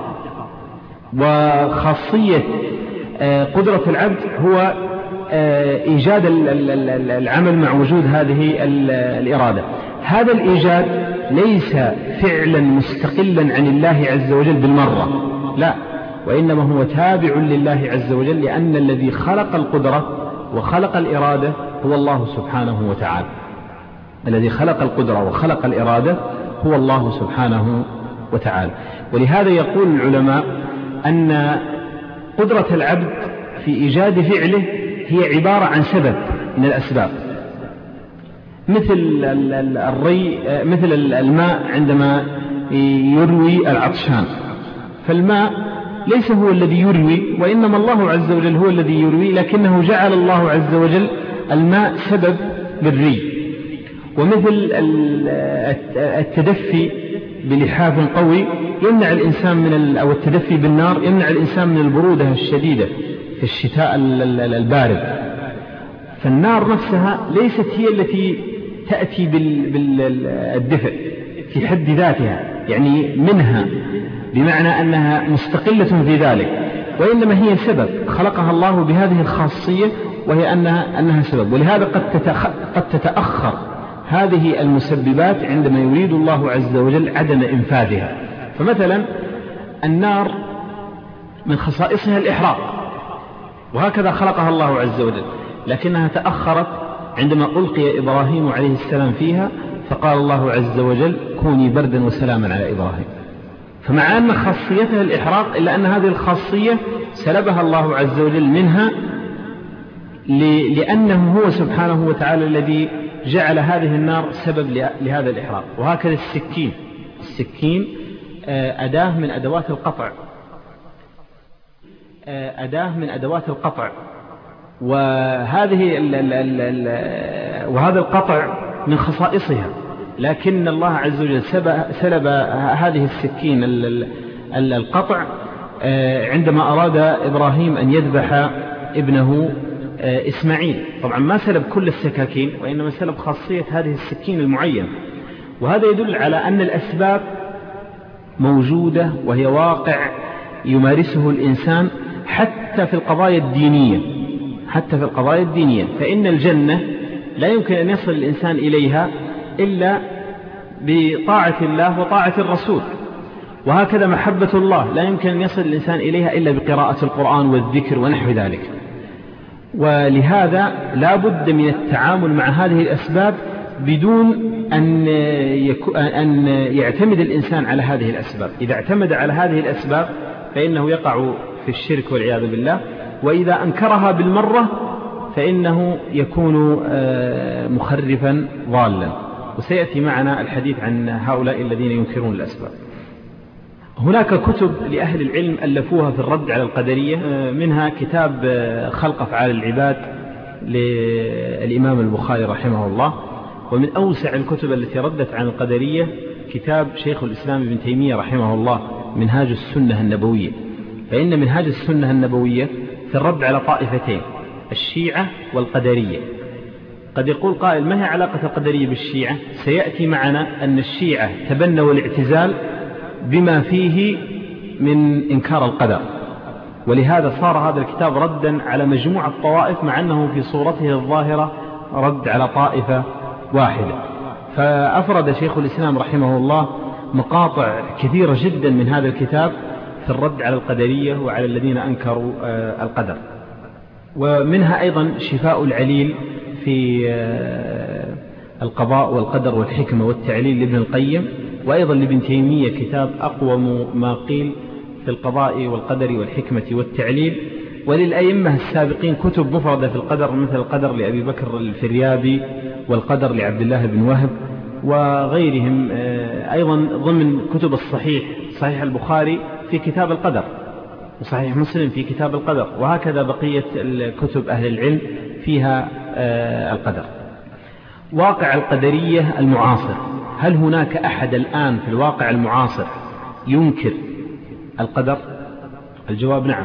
وخاصية قدرة العبد هو إيجاد العمل مع وجود هذه الإرادة. هذا الإيجاد ليس فعلا مستقلا عن الله عز وجل بالمرة، لا، وإنما هو تابع لله عز وجل، لأن الذي خلق القدرة وخلق الإرادة هو الله سبحانه وتعالى. الذي خلق القدرة وخلق الإرادة هو الله سبحانه وتعالى. ولهذا يقول العلماء أن قدرة العبد في إيجاد فعله هي عبارة عن سبب من الأسباب، مثل الري، مثل الماء عندما يروي العطشان، فالماء ليس هو الذي يروي، وإنما الله عز وجل هو الذي يروي، لكنه جعل الله عز وجل الماء سبب للري. ومثل التدفي بلحاف قوي يمنع الإنسان أو التدفي بالنار يمنع الإنسان من البرودة الشديدة في الشتاء البارد. فالنار نفسها ليست هي التي تأتي بالدفء في حد ذاتها، يعني منها، بمعنى أنها مستقلة في ذلك، وإنما هي سبب خلقها الله بهذه الخاصية، وهي أنها سبب. ولهذا قد تتأخر هذه المسببات عندما يريد الله عز وجل عدم إنفاذها. فمثلا النار من خصائصها الإحراق، وهكذا خلقها الله عز وجل، لكنها تأخرت عندما ألقي إبراهيم عليه السلام فيها، فقال الله عز وجل: كوني بردا وسلاما على إبراهيم. فمع أن خاصيتها الإحراق، إلا أن هذه الخاصية سلبها الله عز وجل منها، لأنه هو سبحانه وتعالى الذي جعل هذه النار سبب لهذا الإحراق. وهكذا السكين أداة من أدوات القطع، أداة من أدوات القطع، وهذا القطع من خصائصها، لكن الله عز وجل سلب هذه السكين القطع عندما أراد إبراهيم أن يذبح ابنه إسماعيل. طبعا ما سلب كل السكاكين، وإنما سلب خاصية هذه السكين المعينة، وهذا يدل على أن الأسباب موجودة وهي واقع يمارسه الإنسان حتى في القضايا الدينية. فإن الجنة لا يمكن أن يصل الإنسان إليها إلا بطاعة الله وطاعة الرسول، وهكذا محبة الله لا يمكن أن يصل الإنسان إليها إلا بقراءة القرآن والذكر ونحو ذلك. ولهذا لا بد من التعامل مع هذه الأسباب بدون أن يعتمد الإنسان على هذه الأسباب. إذا اعتمد على هذه الأسباب فإنه يقع في الشرك والعياذ بالله، وإذا أنكرها بالمرة فإنه يكون مخرفا ضالا. وسيأتي معنا الحديث عن هؤلاء الذين ينكرون الأسباب. هناك كتب لأهل العلم ألفوها في الرد على القدرية، منها كتاب خلق أفعال العباد للإمام البخاري رحمه الله، ومن أوسع الكتب التي ردت عن القدرية كتاب شيخ الإسلام ابن تيمية رحمه الله منهاج السنة النبوية. فإن منهاج السنة النبوية في الرد على طائفتين، الشيعة والقدرية. قد يقول قائل: ما هي علاقة القدرية بالشيعة؟ سيأتي معنا أن الشيعة تبنوا الاعتزال بما فيه من إنكار القدر، ولهذا صار هذا الكتاب ردا على مجموعة الطوائف، مع أنه في صورته الظاهرة رد على طائفة واحدة. فأفرد شيخ الإسلام رحمه الله مقاطع كثيرة جدا من هذا الكتاب في الرد على القدرية وعلى الذين أنكروا القدر. ومنها أيضا شفاء العليل في القضاء والقدر والحكمة والتعليل لابن القيم، وأيضا لابن تيمية كتاب أقوم ما قيل في القضاء والقدر والحكمة والتعليل. وللأئمة السابقين كتب مفردة في القدر، مثل القدر لأبي بكر الفريابي، والقدر لعبد الله بن وهب وغيرهم. أيضا ضمن كتب صحيح البخاري في كتاب القدر، وصحيح مسلم في كتاب القدر، وهكذا بقية الكتب أهل العلم فيها القدر. واقع القدرية المعاصر، هل هناك أحد الآن في الواقع المعاصر ينكر القدر؟ الجواب نعم.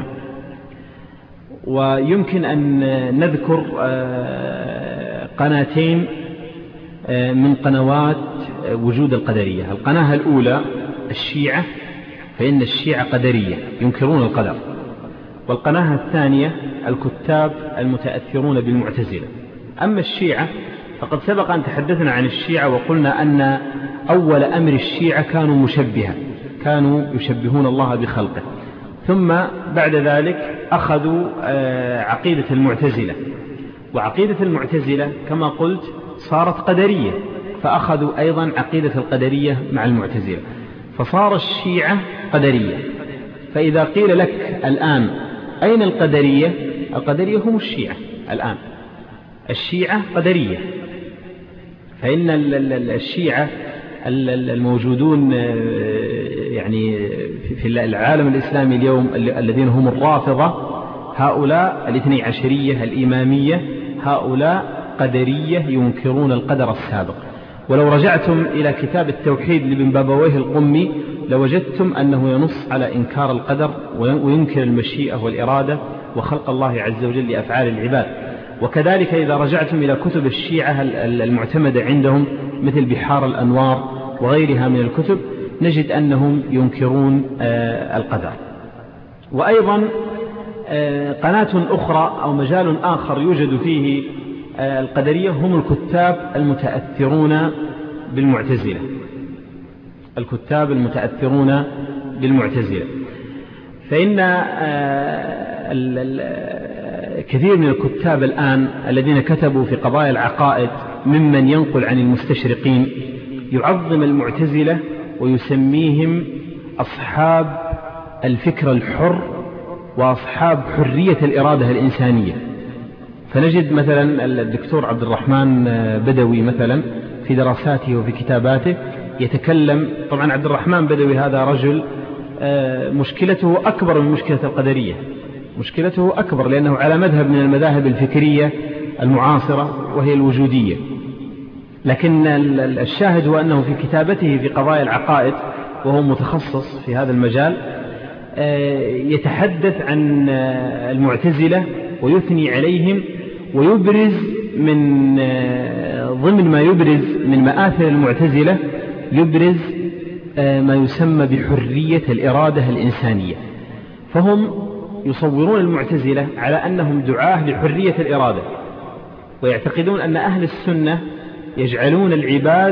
ويمكن أن نذكر قناتين من قنوات وجود القدرية. القناة الأولى الشيعة، فإن الشيعة قدرية ينكرون القدر. والقناة الثانية الكتاب المتأثرون بالمعتزلة. أما الشيعة فقد سبق أن تحدثنا عن الشيعة وقلنا أن أول أمر الشيعة كانوا مشبهة، كانوا يشبهون الله بخلقه، ثم بعد ذلك أخذوا عقيدة المعتزلة، وعقيدة المعتزلة كما قلت صارت قدرية، فأخذوا أيضا عقيدة القدرية مع المعتزلة، فصار الشيعة قدرية. فإذا قيل لك الآن أين القدرية؟ القدرية هم الشيعة الآن، الشيعة قدرية. فإن الشيعة الموجودون يعني في العالم الإسلامي اليوم الذين هم الرافضة، هؤلاء الاثني عشرية الإمامية، هؤلاء قدرية ينكرون القدر السابق. ولو رجعتم إلى كتاب التوحيد لابن بابويه القمي لوجدتم أنه ينص على إنكار القدر وينكر المشيئة والإرادة وخلق الله عز وجل لأفعال العباد. وكذلك إذا رجعتم إلى كتب الشيعة المعتمدة عندهم مثل بحار الأنوار وغيرها من الكتب نجد أنهم ينكرون القدر. وأيضا قناة أخرى أو مجال آخر يوجد فيه القدرية هم الكتاب المتأثرون بالمعتزلة، الكتاب المتأثرون بالمعتزلة. فإن كثير من الكتاب الآن الذين كتبوا في قضايا العقائد ممن ينقل عن المستشرقين يعظم المعتزلة ويسميهم أصحاب الفكر الحر وأصحاب حرية الإرادة الإنسانية. فنجد مثلا الدكتور عبد الرحمن بدوي مثلا في دراساته وفي كتاباته يتكلم، طبعا عبد الرحمن بدوي هذا رجل مشكلته أكبر من مشكلة القدرية، مشكلته أكبر لأنه على مذهب من المذاهب الفكرية المعاصرة وهي الوجودية. لكن الشاهد هو أنه في كتابته في قضايا العقائد وهو متخصص في هذا المجال يتحدث عن المعتزلة ويثني عليهم، ويبرز من ضمن ما يبرز من مآثر المعتزلة يبرز ما يسمى بحرية الإرادة الإنسانية. فهم يصورون المعتزلة على أنهم دعاة لحرية الإرادة، ويعتقدون أن أهل السنة يجعلون العباد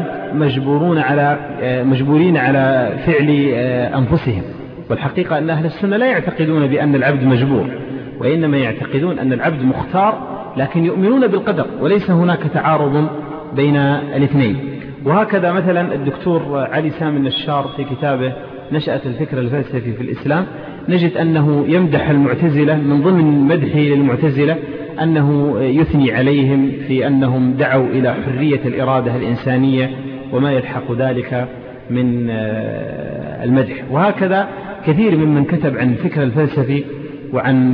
مجبورين على فعل أنفسهم، والحقيقة أن أهل السنة لا يعتقدون بأن العبد مجبور، وإنما يعتقدون أن العبد مختار، لكن يؤمنون بالقدر وليس هناك تعارض بين الاثنين. وهكذا مثلا الدكتور علي سامي النشار في كتابه نشأة الفكر الفلسفي في الإسلام نجد أنه يمدح المعتزلة، من ضمن مدحه للمعتزلة أنه يثني عليهم في أنهم دعوا إلى حرية الإرادة الإنسانية وما يلحق ذلك من المدح. وهكذا كثير ممن كتب عن الفكر الفلسفي وعن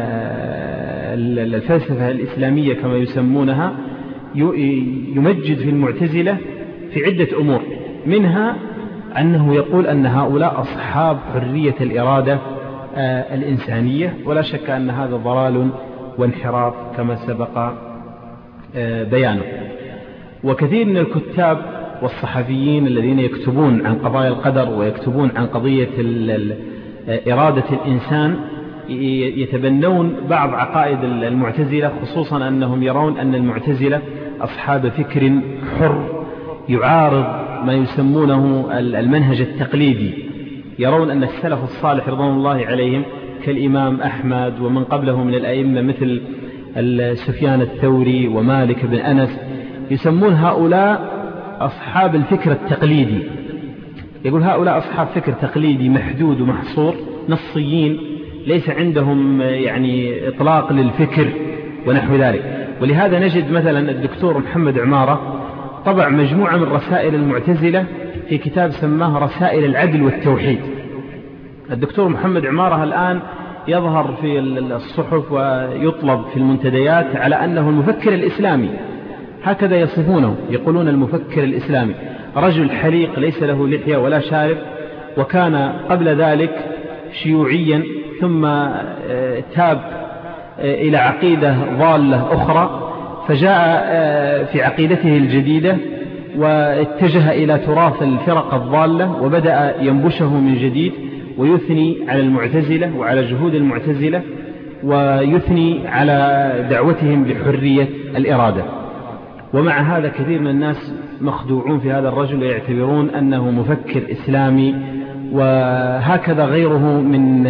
الفلسفة الإسلامية كما يسمونها يمجد في المعتزلة في عدة أمور، منها أنه يقول أن هؤلاء أصحاب حرية الإرادة الإنسانية، ولا شك أن هذا ضلال وانحراف كما سبق بيانه. وكثير من الكتاب والصحفيين الذين يكتبون عن قضايا القدر ويكتبون عن قضية إرادة الإنسان يتبنون بعض عقائد المعتزلة، خصوصا أنهم يرون أن المعتزلة أصحاب فكر حر يعارض ما يسمونه المنهج التقليدي. يرون أن السلف الصالح رضوان الله عليهم كالإمام أحمد ومن قبله من الأئمة مثل سفيان الثوري ومالك بن أنس يسمون هؤلاء أصحاب الفكر التقليدي. يقول هؤلاء أصحاب فكر تقليدي محدود ومحصور، نصيين ليس عندهم يعني إطلاق للفكر ونحو ذلك. ولهذا نجد مثلا الدكتور محمد عمارة طبع مجموعة من رسائل المعتزلة في كتاب سماه رسائل العدل والتوحيد. الدكتور محمد عمارة الآن يظهر في الصحف ويطلب في المنتديات على أنه المفكر الإسلامي، هكذا يصفونه، يقولون المفكر الإسلامي، رجل حليق ليس له لحية ولا شارب، وكان قبل ذلك شيوعيا ثم تاب إلى عقيدة ضالة أخرى، فجاء في عقيدته الجديدة واتجه إلى تراث الفرق الضالة وبدأ ينبشه من جديد، ويثني على المعتزلة وعلى جهود المعتزلة، ويثني على دعوتهم بحرية الإرادة. ومع هذا كثير من الناس مخدوعون في هذا الرجل ويعتبرون أنه مفكر إسلامي، وهكذا غيره من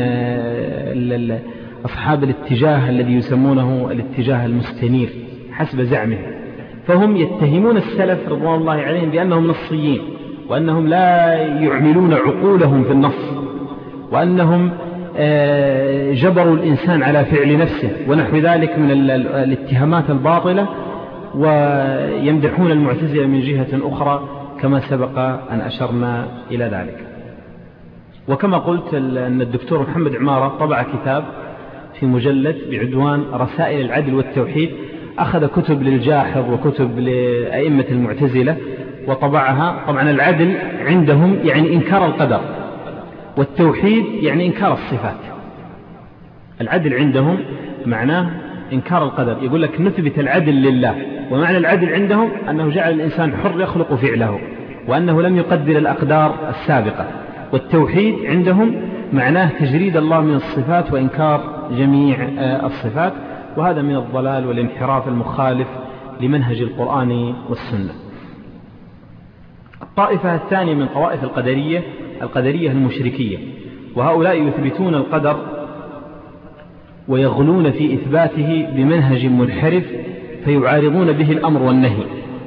أصحاب الاتجاه الذي يسمونه الاتجاه المستنير حسب زعمه. فهم يتهمون السلف رضوان الله عليهم بأنهم نصيين، وأنهم لا يعملون عقولهم في النص، وأنهم جبروا الإنسان على فعل نفسه ونحو ذلك من الاتهامات الباطلة. ويمدحون المعتزلة من جهة أخرى كما سبق أن أشرنا إلى ذلك. وكما قلت أن الدكتور محمد عمارة طبع كتاب في مجلد بعنوان رسائل العدل والتوحيد، أخذ كتب للجاحظ وكتب لأئمة المعتزلة وطبعها. طبعا العدل عندهم يعني إنكار القدر، والتوحيد يعني إنكار الصفات. العدل عندهم معناه إنكار القدر، يقول لك نثبت العدل لله، ومعنى العدل عندهم أنه جعل الإنسان حر يخلق فعله، وأنه لم يقدر الأقدار السابقة. والتوحيد عندهم معناه تجريد الله من الصفات وإنكار جميع الصفات، وهذا من الضلال والانحراف المخالف لمنهج القرآن والسنة. الطائفة الثانية من طوائف القدرية المشركية، وهؤلاء يثبتون القدر ويغلون في إثباته بمنهج منحرف، فيعارضون به الأمر والنهي،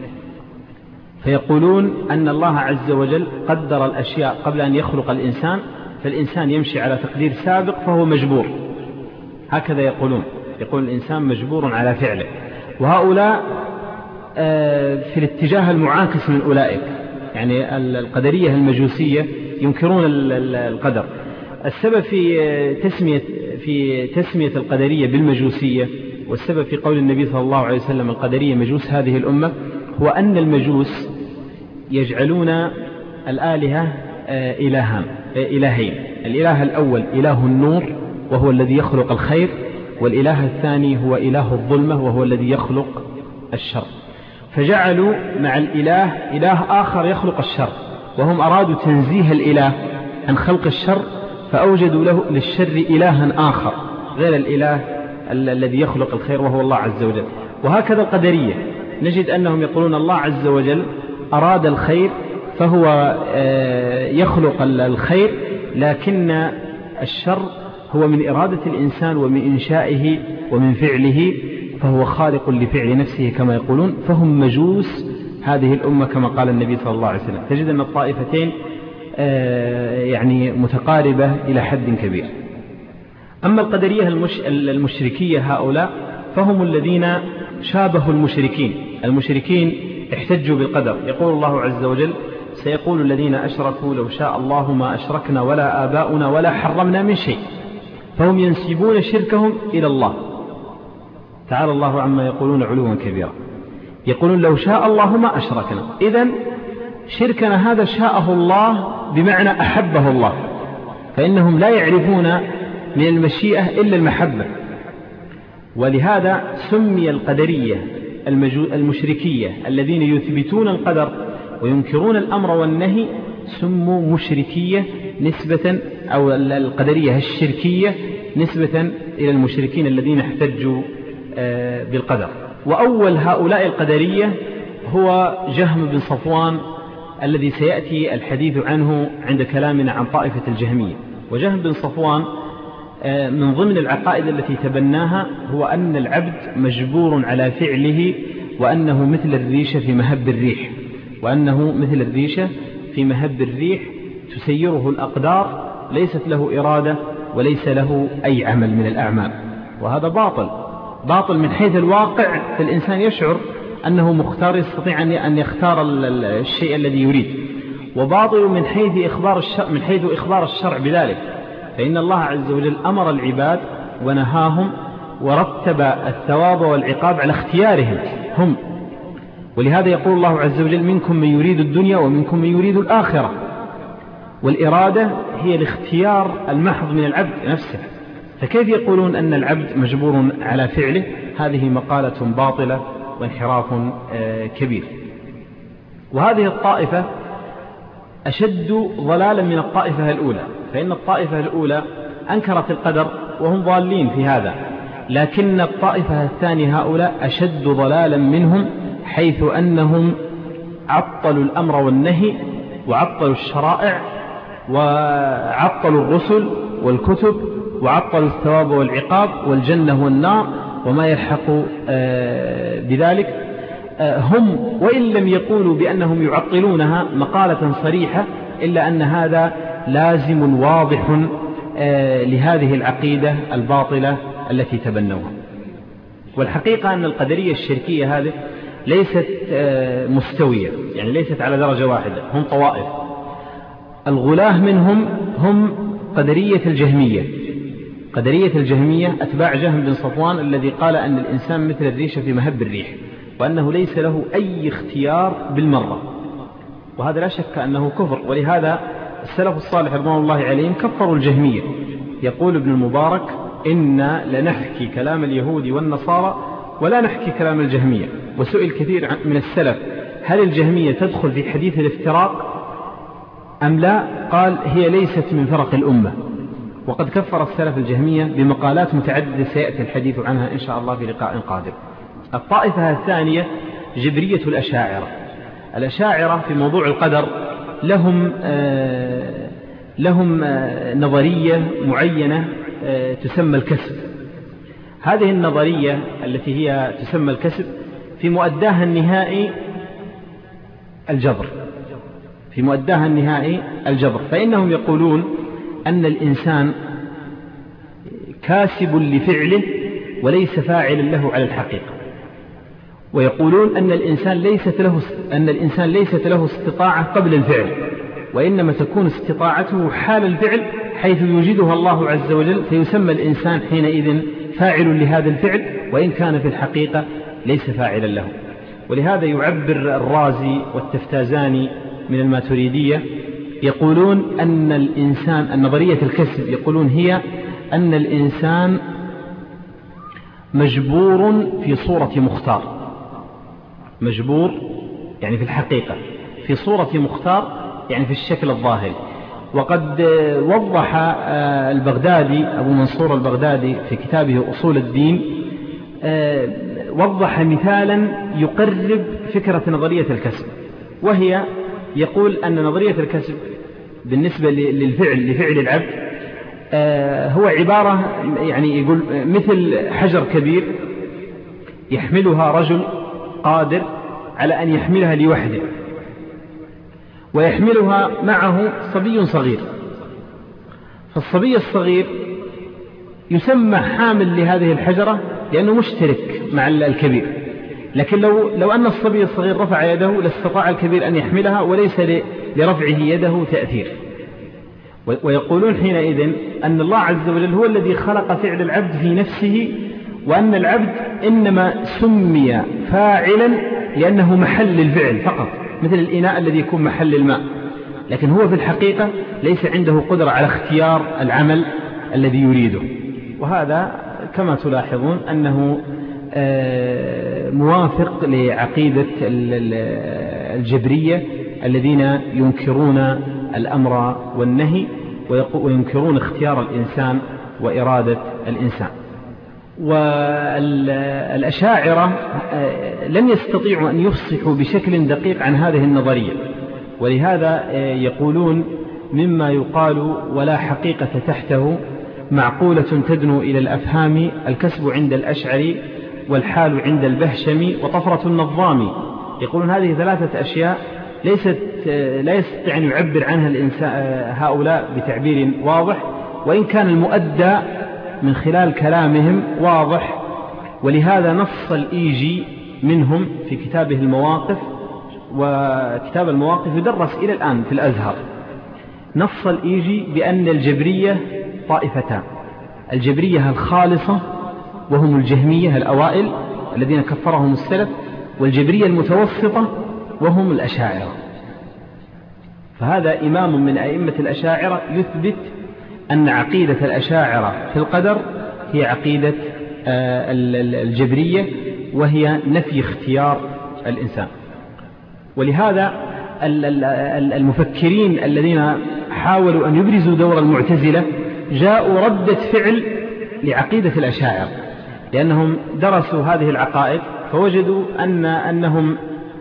فيقولون أن الله عز وجل قدر الأشياء قبل أن يخلق الإنسان، فالإنسان يمشي على تقدير سابق فهو مجبور، هكذا يقولون، يقول الإنسان مجبور على فعله. وهؤلاء في الاتجاه المعاكس من أولئك، يعني القدرية المجوسية ينكرون القدر. السبب في تسمية القدرية بالمجوسية، والسبب في قول النبي صلى الله عليه وسلم القدرية مجوس هذه الأمة، هو أن المجوس يجعلون الآلهة إلهين. الإله الأول إله النور وهو الذي يخلق الخير، والإله الثاني هو إله الظلمة وهو الذي يخلق الشر، فجعلوا مع الإله إله آخر يخلق الشر، وهم أرادوا تنزيه الإله عن خلق الشر، فأوجدوا له للشر إلها آخر غير الإله الذي يخلق الخير وهو الله عز وجل. وهكذا القدرية نجد أنهم يقولون الله عز وجل أراد الخير فهو يخلق الخير، لكن الشر هو من إرادة الإنسان ومن إنشائه ومن فعله، فهو خالق لفعل نفسه كما يقولون، فهم مجوس هذه الأمة كما قال النبي صلى الله عليه وسلم. تجد أن الطائفتين يعني متقاربة إلى حد كبير. أما القدرية المشركية هؤلاء فهم الذين شابهوا المشركين احتجوا بالقدر. يقول الله عز وجل: سيقول الذين أشركوا لو شاء الله ما أشركنا ولا آباؤنا ولا حرمنا من شيء، فهم ينسبون شركهم إلى الله تعالى الله عما يقولون علوا كبيرا. يقولون لو شاء الله ما أشركنا، إذن شركنا هذا شاءه الله بمعنى أحبه الله، فإنهم لا يعرفون من المشيئة إلا المحبة. ولهذا سمي القدرية المشركية الذين يثبتون القدر وينكرون الأمر والنهي سموا مشركية نسبة، أو القدرية الشركية نسبة إلى المشركين الذين احتجوا بالقدر. وأول هؤلاء القدرية هو جهم بن صفوان الذي سيأتي الحديث عنه عند كلامنا عن طائفة الجهمية. وجهم بن صفوان من ضمن العقائد التي تبناها هو أن العبد مجبور على فعله، وأنه مثل الريشة في مهب الريح تسيره الأقدار، ليست له إرادة وليس له أي عمل من الأعمال. وهذا باطل من حيث الواقع، فالإنسان يشعر أنه مختار، يستطيع أن يختار الشيء الذي يريد، وباطل من حيث إخبار الشرع بذلك، فإن الله عز وجل أمر العباد ونهاهم ورتب الثواب والعقاب على اختيارهم هم. ولهذا يقول الله عز وجل: منكم من يريد الدنيا ومنكم من يريد الآخرة. والإرادة هي الاختيار المحض من العبد نفسه، فكيف يقولون أن العبد مجبور على فعله؟ هذه مقالة باطلة وانحراف كبير. وهذه الطائفة أشد ضلالا من الطائفة الأولى، فإن الطائفة الأولى أنكرت القدر وهم ضالين في هذا، لكن الطائفة الثانية هؤلاء أشد ضلالا منهم، حيث أنهم عطلوا الأمر والنهي وعطلوا الشرائع وعطلوا الرسل والكتب وعطلوا الثواب والعقاب والجنة والنار وما يلحق بذلك. هم وإن لم يقولوا بأنهم يعطلونها مقالة صريحة، إلا أن هذا لازم واضح لهذه العقيدة الباطلة التي تبنوها. والحقيقة أن القدرية الشركية هذه ليست مستوية، يعني ليست على درجة واحدة، هم طوائف. الغلاه منهم هم قدرية الجهمية أتباع جهم بن صفوان الذي قال أن الإنسان مثل الريشة في مهب الريح، وأنه ليس له أي اختيار بالمرة، وهذا لا شك أنه كفر. ولهذا السلف الصالح رضوان الله عليهم كفروا الجهمية. يقول ابن المبارك: إنا لنحكي كلام اليهود والنصارى ولا نحكي كلام الجهمية. وسئل كثير من السلف: هل الجهمية تدخل في حديث الافتراق أم لا؟ قال: هي ليست من فرق الأمة. وقد كفر السلف الجهمية بمقالات متعددة سيأتي الحديث عنها إن شاء الله في لقاء قادم. الطائفة الثانية جبرية الأشاعرة في موضوع القدر لهم نظرية معينة تسمى الكسب. هذه النظرية التي هي تسمى الكسب في مؤداها النهائي الجبر، فإنهم يقولون أن الإنسان كاسب لفعله وليس فاعلا له على الحقيقة، ويقولون أن الإنسان ليست له استطاعة قبل الفعل، وإنما تكون استطاعته حال الفعل حيث يوجدها الله عز وجل، فيسمى الإنسان حينئذ فاعل لهذا الفعل، وإن كان في الحقيقة ليس فاعلا له. ولهذا يعبر الرازي والتفتازاني من الماتريدية، يقولون أن الإنسان، النظرية الكسب، يقولون هي أن الإنسان مجبور في صورة مختار، مجبور يعني في الحقيقة، في صورة مختار يعني في الشكل الظاهري. وقد وضح البغدادي أبو منصور البغدادي في كتابه أصول الدين، وضح مثالا يقرب فكرة نظرية الكسب، وهي يقول أن نظرية الكسب بالنسبة لفعل العبد هو عبارة، يعني يقول مثل حجر كبير يحملها رجل قادر على أن يحملها لوحده، ويحملها معه صبي صغير، فالصبي الصغير يسمى حامل لهذه الحجرة لأنه مشترك مع الكبير. لكن لو أن الصبي الصغير رفع يده لاستطاع الكبير أن يحملها، وليس لرفعه يده تأثير. ويقولون حينئذ أن الله عز وجل هو الذي خلق فعل العبد في نفسه، وأن العبد إنما سمي فاعلا لأنه محل الفعل فقط، مثل الإناء الذي يكون محل الماء، لكن هو في الحقيقة ليس عنده قدرة على اختيار العمل الذي يريده. وهذا كما تلاحظون أنه موافق لعقيدة الجبرية الذين ينكرون الأمر والنهي، وينكرون اختيار الإنسان وإرادة الإنسان. والأشاعرة لم يستطيعوا أن يفصحوا بشكل دقيق عن هذه النظرية، ولهذا يقولون مما يقال ولا حقيقة تحته، معقولة تدنو إلى الأفهام، الكسب عند الأشعري والحال عند البهشمي وطفرة النظام. يقولون هذه ثلاثة أشياء لا يستطيع أن يعبر عنها الإنسان هؤلاء بتعبير واضح، وإن كان المؤدى من خلال كلامهم واضح. ولهذا نص الإيجي منهم في كتابه المواقف، وكتاب المواقف يدرس إلى الآن في الأزهر، نص الإيجي بأن الجبرية طائفتان: الجبرية الخالصة وهم الجهمية الأوائل الذين كفرهم السلف، والجبرية المتوسطة وهم الأشاعرة. فهذا إمام من أئمة الأشاعرة يثبت أن عقيدة الأشاعرة في القدر هي عقيدة الجبرية، وهي نفي اختيار الإنسان. ولهذا المفكرين الذين حاولوا أن يبرزوا دور المعتزلة جاءوا ردة فعل لعقيدة الأشاعرة، لأنهم درسوا هذه العقائد فوجدوا أنهم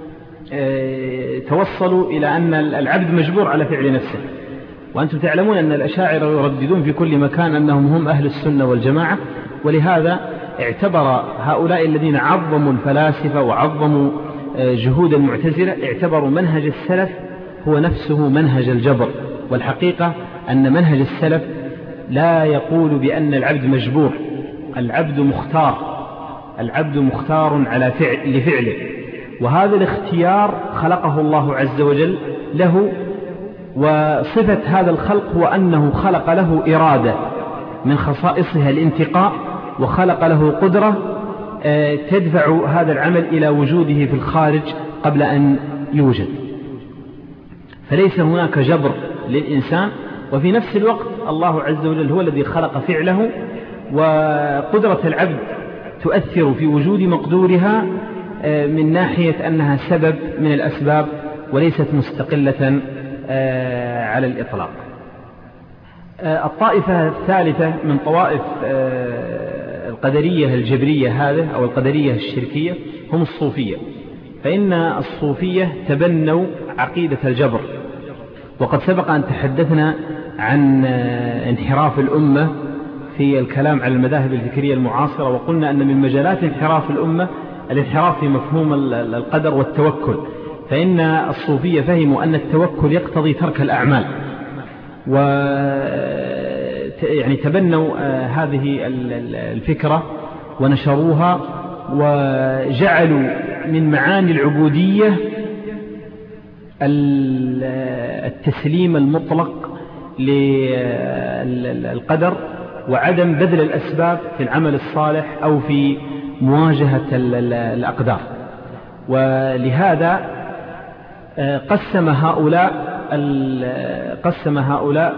توصلوا إلى أن العبد مجبور على فعل نفسه. وأنتم تعلمون أن الأشاعرة يرددون في كل مكان أنهم هم أهل السنة والجماعة، ولهذا اعتبر هؤلاء الذين عظموا الفلاسفة وعظموا جهود المعتزلة، اعتبروا منهج السلف هو نفسه منهج الجبر. والحقيقة أن منهج السلف لا يقول بأن العبد مجبور، العبد مختار، العبد مختار على لفعله، وهذا الاختيار خلقه الله عز وجل له. وصفة هذا الخلق هو أنه خلق له إرادة من خصائصها الانتقاء، وخلق له قدرة تدفع هذا العمل إلى وجوده في الخارج قبل أن يوجد. فليس هناك جبر للإنسان، وفي نفس الوقت الله عز وجل هو الذي خلق فعله، وقدرة العبد تؤثر في وجود مقدورها من ناحية أنها سبب من الأسباب وليست مستقلة على الإطلاق. الطائفة الثالثة من طوائف القدرية الجبرية هذه أو القدرية الشركية هم الصوفية. فإن الصوفية تبنوا عقيدة الجبر، وقد سبق أن تحدثنا عن انحراف الأمة في الكلام على المذاهب الفكرية المعاصرة، وقلنا أن من مجالات انحراف الأمة الانحراف في مفهوم القدر والتوكل. فإن الصوفية فهموا أن التوكل يقتضي ترك الأعمال، يعني تبنوا هذه الفكرة ونشروها، وجعلوا من معاني العبودية التسليم المطلق للقدر وعدم بذل الأسباب في العمل الصالح أو في مواجهة الأقدار. ولهذا قسم هؤلاء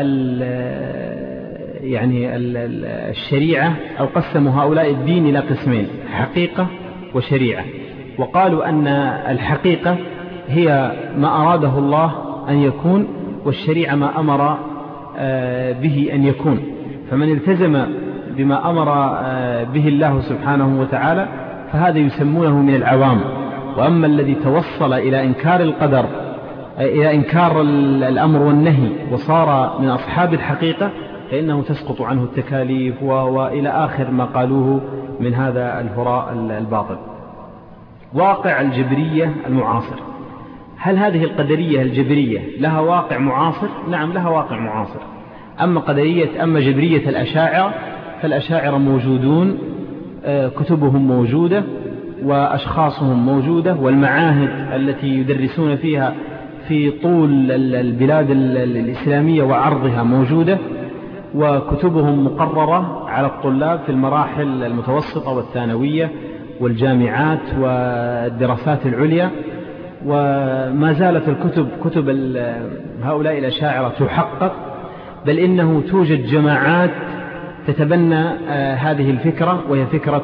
يعني الشريعة، أو قسموا هؤلاء الدين إلى قسمين: حقيقة وشريعة. وقالوا أن الحقيقة هي ما أراده الله أن يكون، والشريعة ما أمر به أن يكون. فمن التزم بما أمر به الله سبحانه وتعالى فهذا يسمونه من العوام. وأما الذي توصل إلى إنكار القدر، إلى إنكار الأمر والنهي، وصار من أصحاب الحقيقة، فإنه تسقط عنه التكاليف وإلى آخر ما قالوه من هذا الهراء الباطل. واقع الجبرية المعاصر: هل هذه القدرية الجبرية لها واقع معاصر؟ نعم، لها واقع معاصر. أما جبرية الأشاعرة فالأشاعرة موجودون، كتبهم موجودة وأشخاصهم موجودة، والمعاهد التي يدرسون فيها في طول البلاد الإسلامية وعرضها موجودة، وكتبهم مقررة على الطلاب في المراحل المتوسطة والثانوية والجامعات والدراسات العليا. وما زالت كتب هؤلاء الأشاعرة تحقق، بل إنه توجد جماعات تتبنى هذه الفكرة، وهي فكرة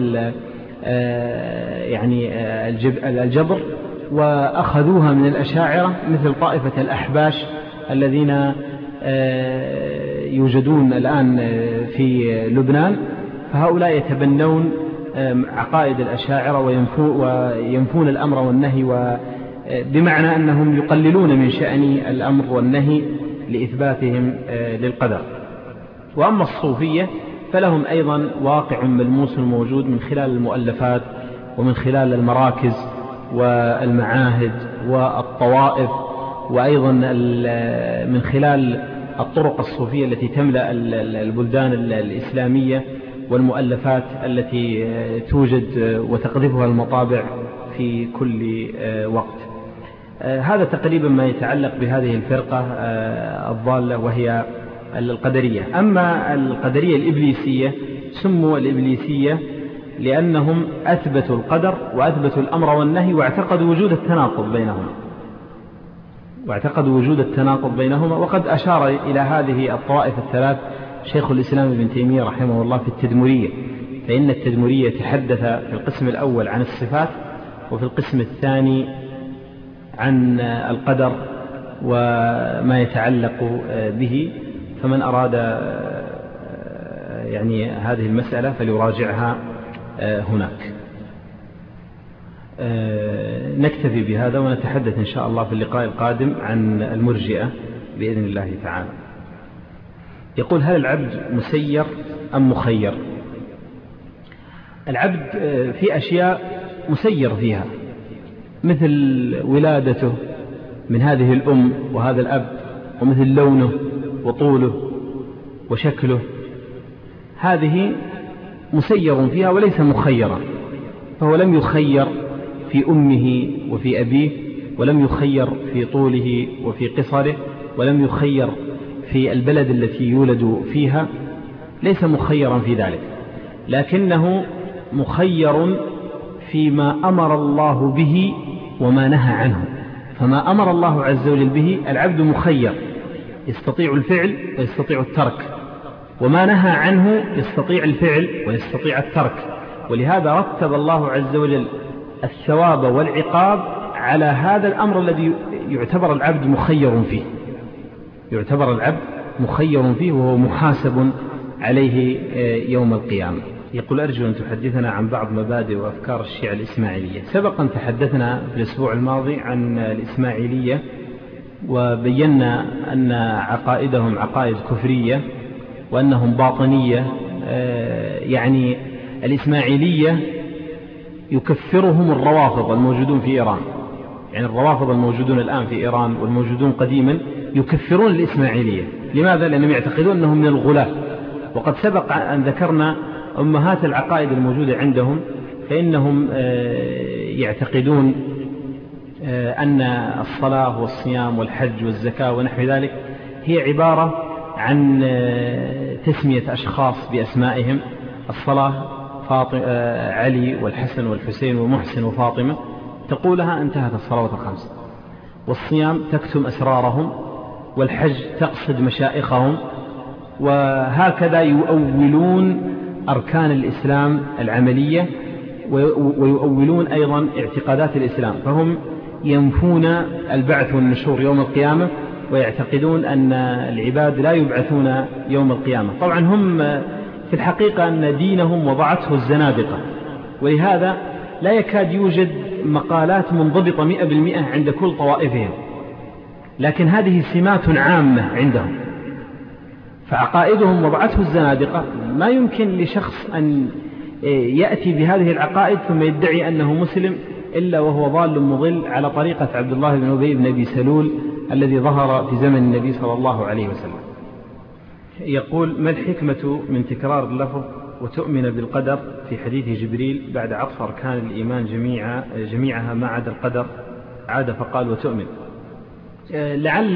الجبر، وأخذوها من الأشاعرة، مثل طائفة الأحباش الذين يوجدون الآن في لبنان. فهؤلاء يتبنون عقائد الأشاعرة وينفون الأمر والنهي، بمعنى أنهم يقللون من شأن الأمر والنهي لإثباتهم للقدر. وأما الصوفية فلهم أيضا واقع ملموس موجود من خلال المؤلفات، ومن خلال المراكز والمعاهد والطوائف، وأيضا من خلال الطرق الصوفية التي تملأ البلدان الإسلامية، والمؤلفات التي توجد وتقذفها المطابع في كل وقت. هذا تقريبا ما يتعلق بهذه الفرقة الضالة وهي القدرية. أما القدرية الإبليسية سموا الإبليسية لأنهم أثبتوا القدر وأثبتوا الأمر والنهي، واعتقدوا وجود التناقض بينهما. وقد أشار إلى هذه الطوائف الثلاث شيخ الإسلام ابن تيمية رحمه الله في التدمرية، فإن التدمرية تحدث في القسم الأول عن الصفات، وفي القسم الثاني عن القدر وما يتعلق به. فمن أراد هذه المسألة فليراجعها هناك. نكتفي بهذا، ونتحدث إن شاء الله في اللقاء القادم عن المرجئة بإذن الله تعالى. يقول: هل العبد مسير أم مخير؟ العبد في أشياء مسير فيها، مثل ولادته من هذه الأم وهذا الأب، ومثل لونه وطوله وشكله، هذه مسير فيها وليس مخيرا. فهو لم يخير في أمه وفي أبيه، ولم يخير في طوله وفي قصره، ولم يخير في البلد التي يولد فيها، ليس مخيرا في ذلك، لكنه مخير فيما أمر الله به وما نهى عنه. فما أمر الله عز وجل به العبد مخير، يستطيع الفعل ويستطيع الترك، وما نهى عنه يستطيع الفعل ويستطيع الترك. ولهذا رتب الله عز وجل الثواب والعقاب على هذا الأمر الذي يعتبر العبد مخير فيه، وهو محاسب عليه يوم القيامة. يقول: أرجو أن تحدثنا عن بعض مبادئ وأفكار الشيعة الإسماعيلية. سبقا تحدثنا في الأسبوع الماضي عن الإسماعيلية، وبينا أن عقائدهم عقائد كفرية، وأنهم باطنية. يعني الإسماعيلية يكفرهم الروافض الموجودون في إيران، يعني الروافض الموجودون الآن في إيران والموجودون قديما يكفرون الإسماعيلية. لماذا؟ لأنهم يعتقدون أنهم من الغلاة. وقد سبق أن ذكرنا أمهات العقائد الموجودة عندهم، فإنهم يعتقدون أن الصلاة والصيام والحج والزكاة ونحو ذلك هي عبارة عن تسمية أشخاص بأسمائهم. الصلاة علي والحسن والحسين ومحسن وفاطمة، تقولها انتهت الصلوات الخمس. والصيام تكتم أسرارهم، والحج تقصد مشائخهم. وهكذا يؤولون أركان الإسلام العملية، ويؤولون أيضا اعتقادات الإسلام، فهم ينفون البعث والنشور يوم القيامة، ويعتقدون أن العباد لا يبعثون يوم القيامة. طبعا هم في الحقيقة أن دينهم وضعته الزنادقة، ولهذا لا يكاد يوجد مقالات منضبطة 100% عند كل طوائفهم، لكن هذه سمات عامة عندهم. فعقائدهم وضعته الزنادقة، ما يمكن لشخص أن يأتي بهذه العقائد ثم يدعي أنه مسلم إلا وهو ضال مضل على طريقة عبد الله بن أبي بن أبي سلول الذي ظهر في زمن النبي صلى الله عليه وسلم. يقول: ما الحكمة من تكرار اللفظ وتؤمن بالقدر في حديث جبريل بعد عطف أركان الإيمان جميعها ما عدا القدر، عاد فقال وتؤمن؟ لعل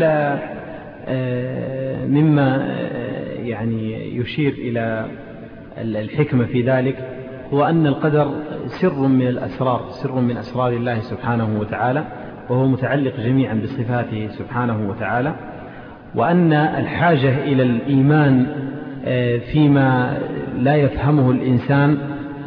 مما يعني يشير إلى الحكمة في ذلك هو أن القدر سر من الأسرار، سر من أسرار الله سبحانه وتعالى، وهو متعلق جميعا بصفاته سبحانه وتعالى، وأن الحاجة إلى الإيمان فيما لا يفهمه الإنسان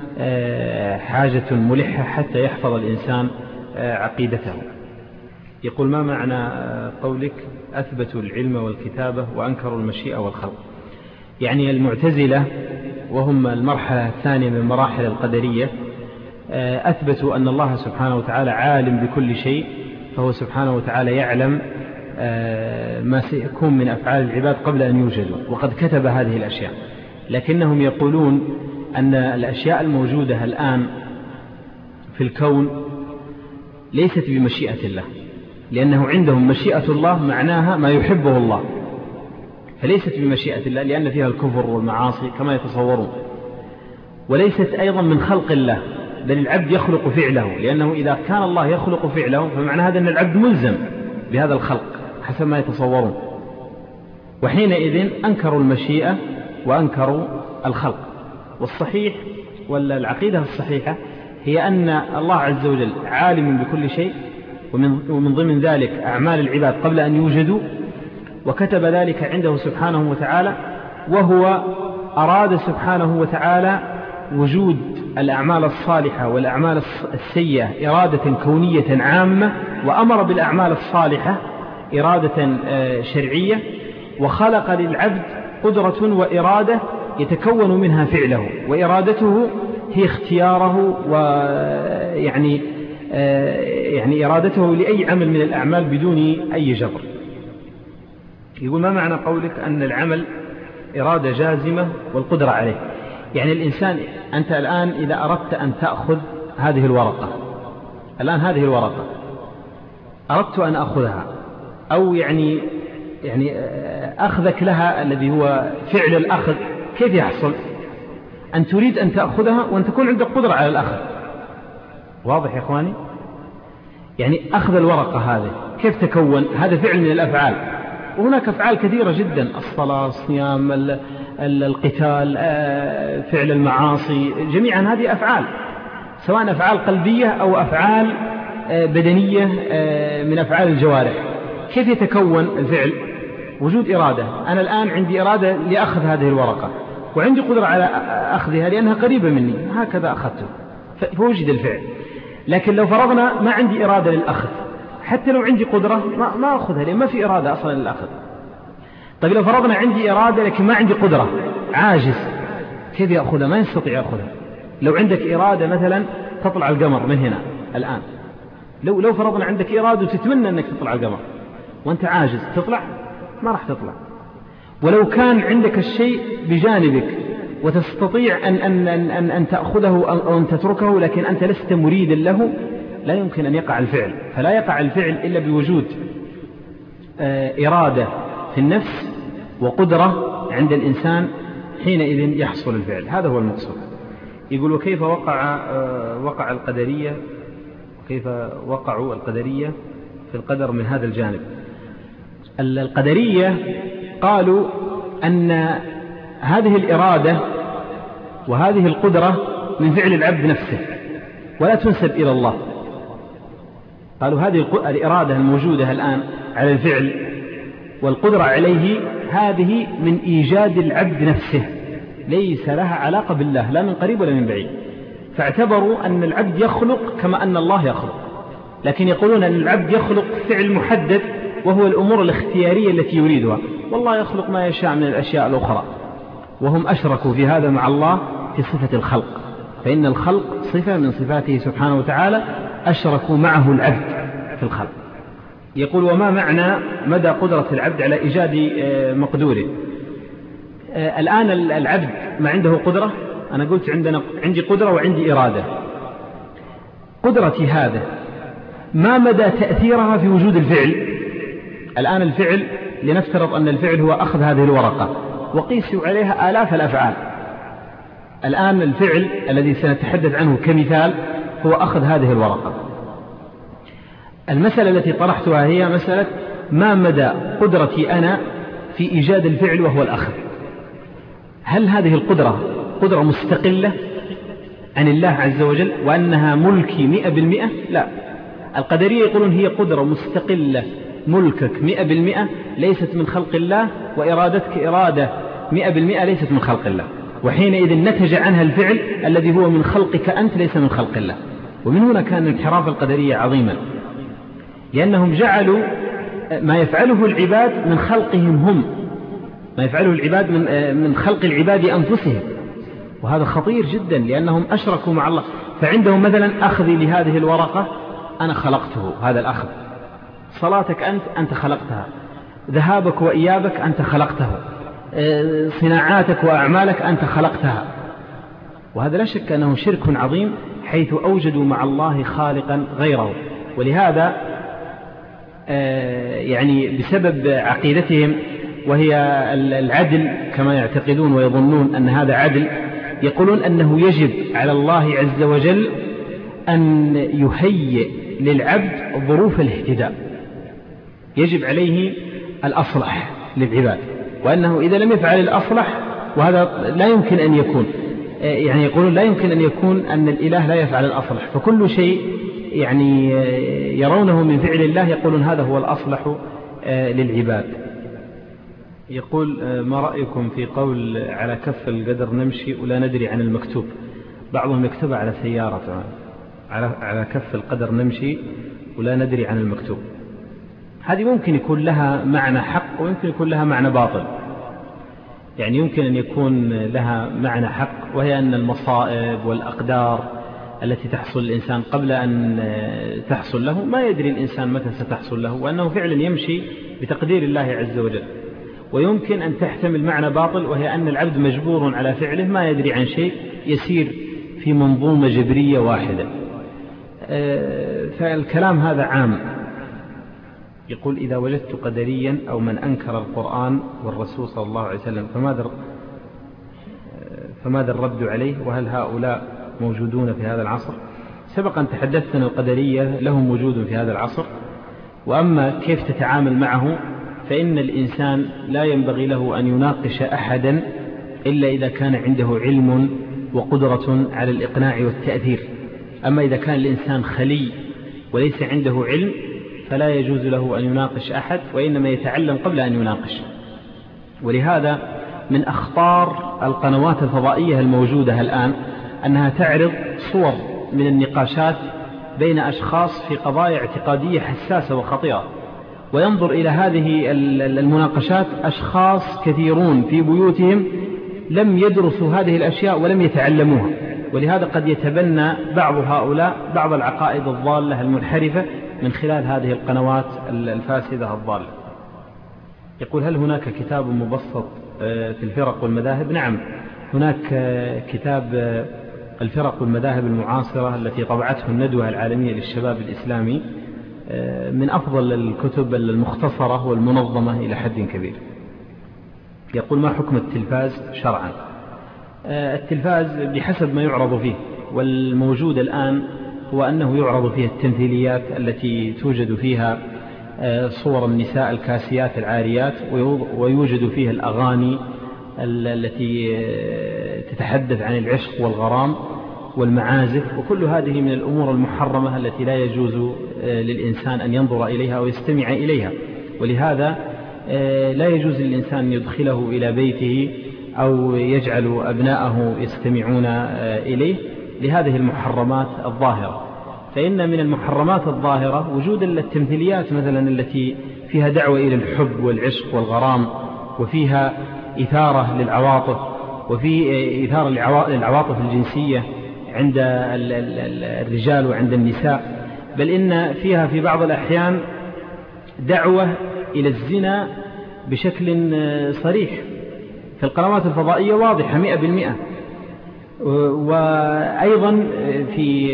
حاجة ملحة حتى يحفظ الإنسان عقيدته. يقول: ما معنى قولك أثبتوا العلم والكتابة وأنكروا المشيئة والخلق؟ يعني المعتزلة، وهم المرحلة الثانية من مراحل القدرية، أثبتوا أن الله سبحانه وتعالى عالم بكل شيء، فهو سبحانه وتعالى يعلم ما سيكون من أفعال العباد قبل أن يوجدوا، وقد كتب هذه الأشياء. لكنهم يقولون أن الأشياء الموجودة الآن في الكون ليست بمشيئة الله، لأنه عندهم مشيئة الله معناها ما يحبه الله، فليست بمشيئة الله لأن فيها الكفر والمعاصي كما يتصورون. وليست أيضا من خلق الله، بل العبد يخلق فعله، لأنه إذا كان الله يخلق فعله فمعنى هذا أن العبد ملزم بهذا الخلق حسب ما يتصورون. وحينئذ أنكروا المشيئة وأنكروا الخلق. والصحيح والعقيدة الصحيحة هي أن الله عز وجل عالم بكل شيء، ومن ضمن ذلك أعمال العباد قبل أن يوجدوا، وكتب ذلك عنده سبحانه وتعالى، وهو أراد سبحانه وتعالى وجود الأعمال الصالحة والأعمال السيئة إرادة كونية عامة، وأمر بالأعمال الصالحة إرادة شرعية، وخلق للعبد قدرة وإرادة يتكون منها فعله، وإرادته هي اختياره ويعني إرادته لأي عمل من الأعمال بدون أي جبر. يقول: ما معنى قولك أن العمل إرادة جازمة والقدرة عليه؟ يعني الإنسان، أنت الآن إذا أردت أن تأخذ هذه الورقة، الآن هذه الورقة أردت أن أخذها، أو يعني أخذك لها الذي هو فعل الأخذ كيف يحصل؟ أن تريد أن تأخذها وأن تكون عندك قدرة على الأخذ. واضح يا إخواني؟ يعني أخذ الورقة هذه كيف تكون؟ هذا فعل من الأفعال، وهناك أفعال كثيرة جدا: الصلاة، الصيام، القتال، فعل المعاصي، جميعا هذه أفعال، سواء أفعال قلبية أو أفعال بدنية من أفعال الجوارح. كيف يتكون الفعل؟ وجود إرادة. أنا الآن عندي إرادة لأخذ هذه الورقة، وعندي قدرة على أخذها لأنها قريبة مني، هكذا أخذته فوجد الفعل. لكن لو فرضنا ما عندي إرادة للأخذ، حتى لو عندي قدرة ما أخذها، لأن ما في إرادة أصلا للأخذ. طيب لو فرضنا عندي إرادة لكن ما عندي قدرة، عاجز، كيف يأخذها؟ ما يستطيع يأخذها. لو عندك إرادة مثلا تطلع القمر من هنا الآن، لو فرضنا عندك إرادة وتتمنى أنك تطلع القمر وأنت عاجز، تطلع؟ ما راح تطلع. ولو كان عندك الشيء بجانبك وتستطيع أن تأخذه أو أن تتركه، لكن أنت لست مريدا له، لا يمكن أن يقع الفعل. فلا يقع الفعل إلا بوجود إرادة في النفس وقدرة عند الإنسان، حينئذ يحصل الفعل. هذا هو المقصود. يقول: وكيف وقع القدرية، وكيف وقعوا القدرية في القدر من هذا الجانب؟ القدرية قالوا أن هذه الإرادة وهذه القدرة من فعل العبد نفسه ولا تنسب إلى الله. قالوا هذه الإرادة الموجودة الآن على الفعل والقدرة عليه هذه من إيجاد العبد نفسه، ليس لها علاقة بالله لا من قريب ولا من بعيد. فاعتبروا أن العبد يخلق كما أن الله يخلق، لكن يقولون أن العبد يخلق فعل محدد وهو الأمور الاختيارية التي يريدها، والله يخلق ما يشاء من الأشياء الأخرى. وهم أشركوا في هذا مع الله في صفة الخلق، فإن الخلق صفة من صفاته سبحانه وتعالى، أشركوا معه العبد في الخلق. يقول وما معنى مدى قدرة العبد على إيجاد مقدوره؟ الآن العبد ما عنده قدرة، أنا قلت عندي قدرة وعندي إرادة. قدرتي هذا ما مدى تأثيرها في وجود الفعل؟ الآن الفعل لنفترض أن الفعل هو أخذ هذه الورقة وقيسوا عليها آلاف الأفعال. الآن الفعل الذي سنتحدث عنه كمثال هو أخذ هذه الورقة. المسألة التي طرحتها هي مسألة ما مدى قدرتي أنا في إيجاد الفعل وهو الأخذ. هل هذه القدرة قدرة مستقلة عن الله عز وجل وأنها ملكي 100%؟ لا، القدرية يقولون هي قدرة مستقلة ملكك 100%، ليست من خلق الله، وإرادتك إرادة 100% ليست من خلق الله، وحينئذ نتج عنها الفعل الذي هو من خلقك أنت ليس من خلق الله. ومن هنا كان انحراف القدرية عظيما، لأنهم جعلوا ما يفعله العباد من خلقهم هم، ما يفعله العباد من خلق العباد أنفسهم، وهذا خطير جدا لأنهم أشركوا مع الله. فعندهم مثلا أخذي لهذه الورقة أنا خلقته، هذا الأخذ. صلاتك أنت خلقتها، ذهابك وإيابك أنت خلقته، صناعاتك وأعمالك أنت خلقتها. وهذا لا شك أنه شرك عظيم، حيث أوجدوا مع الله خالقا غيره. ولهذا يعني بسبب عقيدتهم وهي العدل كما يعتقدون ويظنون أن هذا عدل، يقولون أنه يجب على الله عز وجل أن يهيئ للعبد ظروف الاهتداء، يجب عليه الأصلح للعباد، وأنه إذا لم يفعل الأصلح، وهذا لا يمكن أن يكون، يعني يقولون لا يمكن أن يكون أن الإله لا يفعل الأصلح، فكل شيء يعني يرونه من فعل الله يقولون هذا هو الأصلح للعباد. يقول ما رأيكم في قول على كف القدر نمشي ولا ندري عن المكتوب؟ بعضهم يكتبها على سيارة، على كف القدر نمشي ولا ندري عن المكتوب. هذه ممكن يكون لها معنى حق ويمكن يكون لها معنى باطل. يعني يمكن أن يكون لها معنى حق، وهي أن المصائب والأقدار التي تحصل الإنسان قبل أن تحصل له ما يدري الإنسان متى ستحصل له، وأنه فعلا يمشي بتقدير الله عز وجل. ويمكن أن تحتمل معنى باطل، وهي أن العبد مجبور على فعله ما يدري عن شيء، يسير في منظومة جبرية واحدة. فالكلام هذا عام. يقول إذا وجدت قدريا أو من أنكر القرآن والرسول صلى الله عليه وسلم فماذا الرد عليه، وهل هؤلاء موجودون في هذا العصر؟ سبق أن تحدثت أن القدرية لهم وجود في هذا العصر، وأما كيف تتعامل معه فإن الإنسان لا ينبغي له أن يناقش أحدا إلا إذا كان عنده علم وقدرة على الإقناع والتأثير. أما إذا كان الإنسان خلي وليس عنده علم فلا يجوز له أن يناقش أحد، وإنما يتعلم قبل أن يناقش. ولهذا من أخطار القنوات الفضائية الموجودة الآن أنها تعرض صور من النقاشات بين أشخاص في قضايا اعتقادية حساسة وخطيرة، وينظر إلى هذه المناقشات أشخاص كثيرون في بيوتهم لم يدرسوا هذه الأشياء ولم يتعلموها، ولهذا قد يتبنى بعض هؤلاء بعض العقائد الضالة المنحرفة من خلال هذه القنوات الفاسدة الضالة. يقول هل هناك كتاب مبسط في الفرق والمذاهب؟ نعم، هناك كتاب الفرق والمذاهب المعاصرة التي طبعته الندوة العالمية للشباب الإسلامي، من أفضل الكتب المختصرة والمنظمة إلى حد كبير. يقول ما حكم التلفاز شرعا؟ التلفاز بحسب ما يعرض فيه، والموجود الآن هو أنه يعرض فيه التمثيليات التي توجد فيها صور النساء الكاسيات العاريات، ويوجد فيها الأغاني التي تتحدث عن العشق والغرام والمعازف، وكل هذه من الأمور المحرمة التي لا يجوز للإنسان أن ينظر إليها أو يستمع إليها. ولهذا لا يجوز للإنسان أن يدخله إلى بيته أو يجعل أبناءه يستمعون إليه لهذه المحرمات الظاهرة. فإن من المحرمات الظاهرة وجود التمثيليات مثلا التي فيها دعوة إلى الحب والعشق والغرام، وفيها إثارة للعواطف، وفي إثارة للعواطف الجنسية عند الرجال وعند النساء، بل إن فيها في بعض الأحيان دعوة إلى الزنا بشكل صريح في القنوات الفضائية واضحة 100%. وأيضا في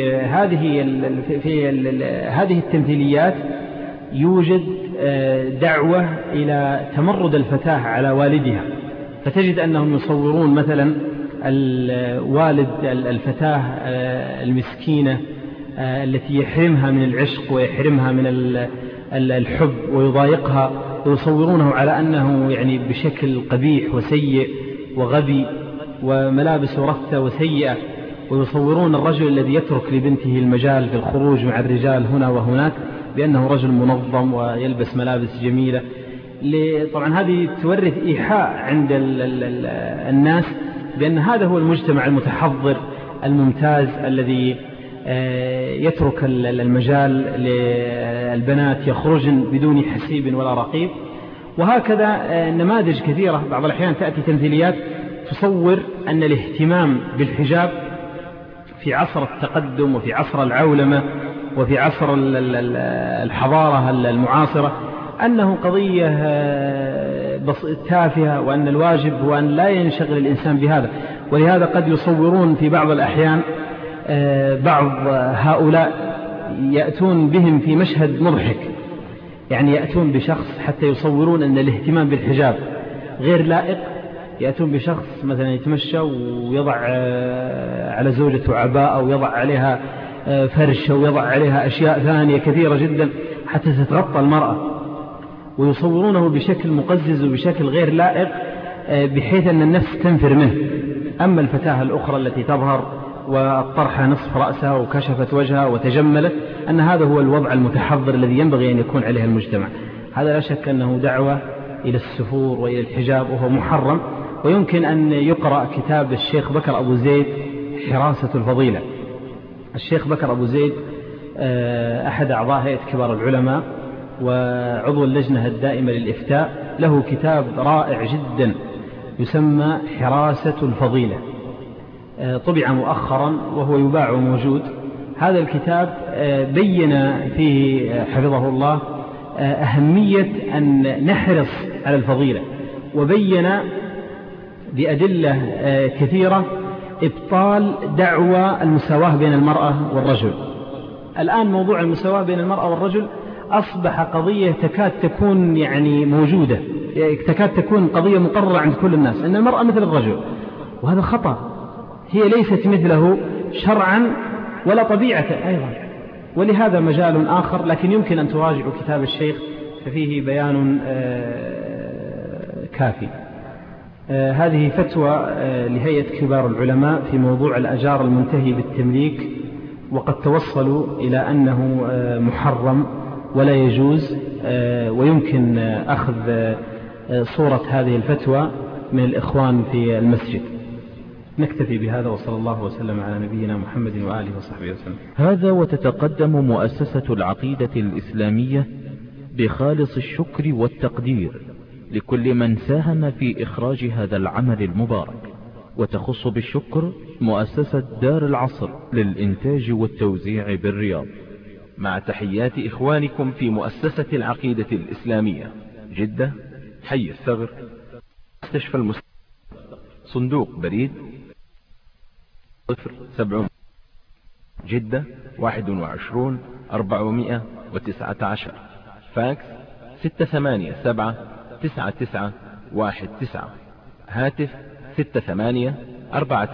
هذه التمثيليات يوجد دعوة إلى تمرد الفتاة على والدها، فتجد أنهم يصورون مثلا والد الفتاة المسكينة التي يحرمها من العشق ويحرمها من الحب ويضايقها، ويصورونه على أنه يعني بشكل قبيح وسيء وغبي وملابس رثة وسيئة، ويصورون الرجل الذي يترك لبنته المجال في الخروج مع الرجال هنا وهناك بأنه رجل منظم ويلبس ملابس جميلة. طبعا هذه تورث إيحاء عند الناس بأن هذا هو المجتمع المتحضر الممتاز الذي يترك المجال للبنات يخرجن بدون حسيب ولا رقيب. وهكذا نماذج كثيرة. بعض الأحيان تأتي تمثيليات تصور أن الاهتمام بالحجاب في عصر التقدم وفي عصر العولمة وفي عصر الحضارة المعاصرة أنه قضية تافهة، وأن الواجب هو أن لا ينشغل الإنسان بهذا. ولهذا قد يصورون في بعض الأحيان بعض هؤلاء يأتون بهم في مشهد مضحك، يعني يأتون بشخص حتى يصورون أن الاهتمام بالحجاب غير لائق. يأتون بشخص مثلا يتمشى ويضع على زوجته عباءة ويضع عليها فرشة ويضع عليها أشياء ثانية كثيرة جدا حتى تتغطى المرأة، ويصورونه بشكل مقزز وبشكل غير لائق بحيث أن النفس تنفر منه. أما الفتاة الأخرى التي تظهر والطرحة نصف رأسها وكشفت وجهها وتجملت، أن هذا هو الوضع المتحضر الذي ينبغي أن يكون عليه المجتمع. هذا لا شك أنه دعوة إلى السفور وإلى الحجاب، وهو محرم. ويمكن أن يقرأ كتاب الشيخ بكر أبو زيد حراسة الفضيلة. الشيخ بكر أبو زيد أحد أعضاء هيئة كبار العلماء وعضو اللجنة الدائمة للإفتاء، له كتاب رائع جدا يسمى حراسة الفضيلة، طبع مؤخرا وهو يباع وموجود. هذا الكتاب بين فيه حفظه الله أهمية أن نحرص على الفضيلة، وبين بأدلة كثيرة إبطال دعوى المساواة بين المرأة والرجل. الآن موضوع المساواة بين المرأة والرجل أصبح قضية تكاد تكون يعني موجودة، تكاد تكون قضية مقررة عند كل الناس أن المرأة مثل الرجل، وهذا خطأ. هي ليست مثله شرعا ولا طبيعة أيضا، ولهذا مجال آخر، لكن يمكن أن تراجعوا كتاب الشيخ ففيه بيان كافي. هذه فتوى لهيئة كبار العلماء في موضوع الأجار المنتهي بالتمليك، وقد توصلوا إلى أنه محرم ولا يجوز، ويمكن أخذ صورة هذه الفتوى من الإخوان في المسجد. نكتفي بهذا، وصلى الله وسلم على نبينا محمد وآله وصحبه وسلم. هذا وتتقدم مؤسسة العقيدة الإسلامية بخالص الشكر والتقدير لكل من ساهم في إخراج هذا العمل المبارك، وتخص بالشكر مؤسسة دار العصر للإنتاج والتوزيع بالرياض. مع تحيات إخوانكم في مؤسسة العقيدة الإسلامية، جدة، حي الثغر، مستشفى المستشفى، صندوق بريد 070 جدة 21 419، فاكس 687-9919، هاتف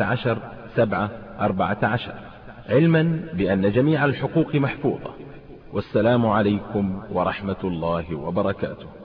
68-14-7-14. علما بأن جميع الحقوق محفوظة، والسلام عليكم ورحمة الله وبركاته.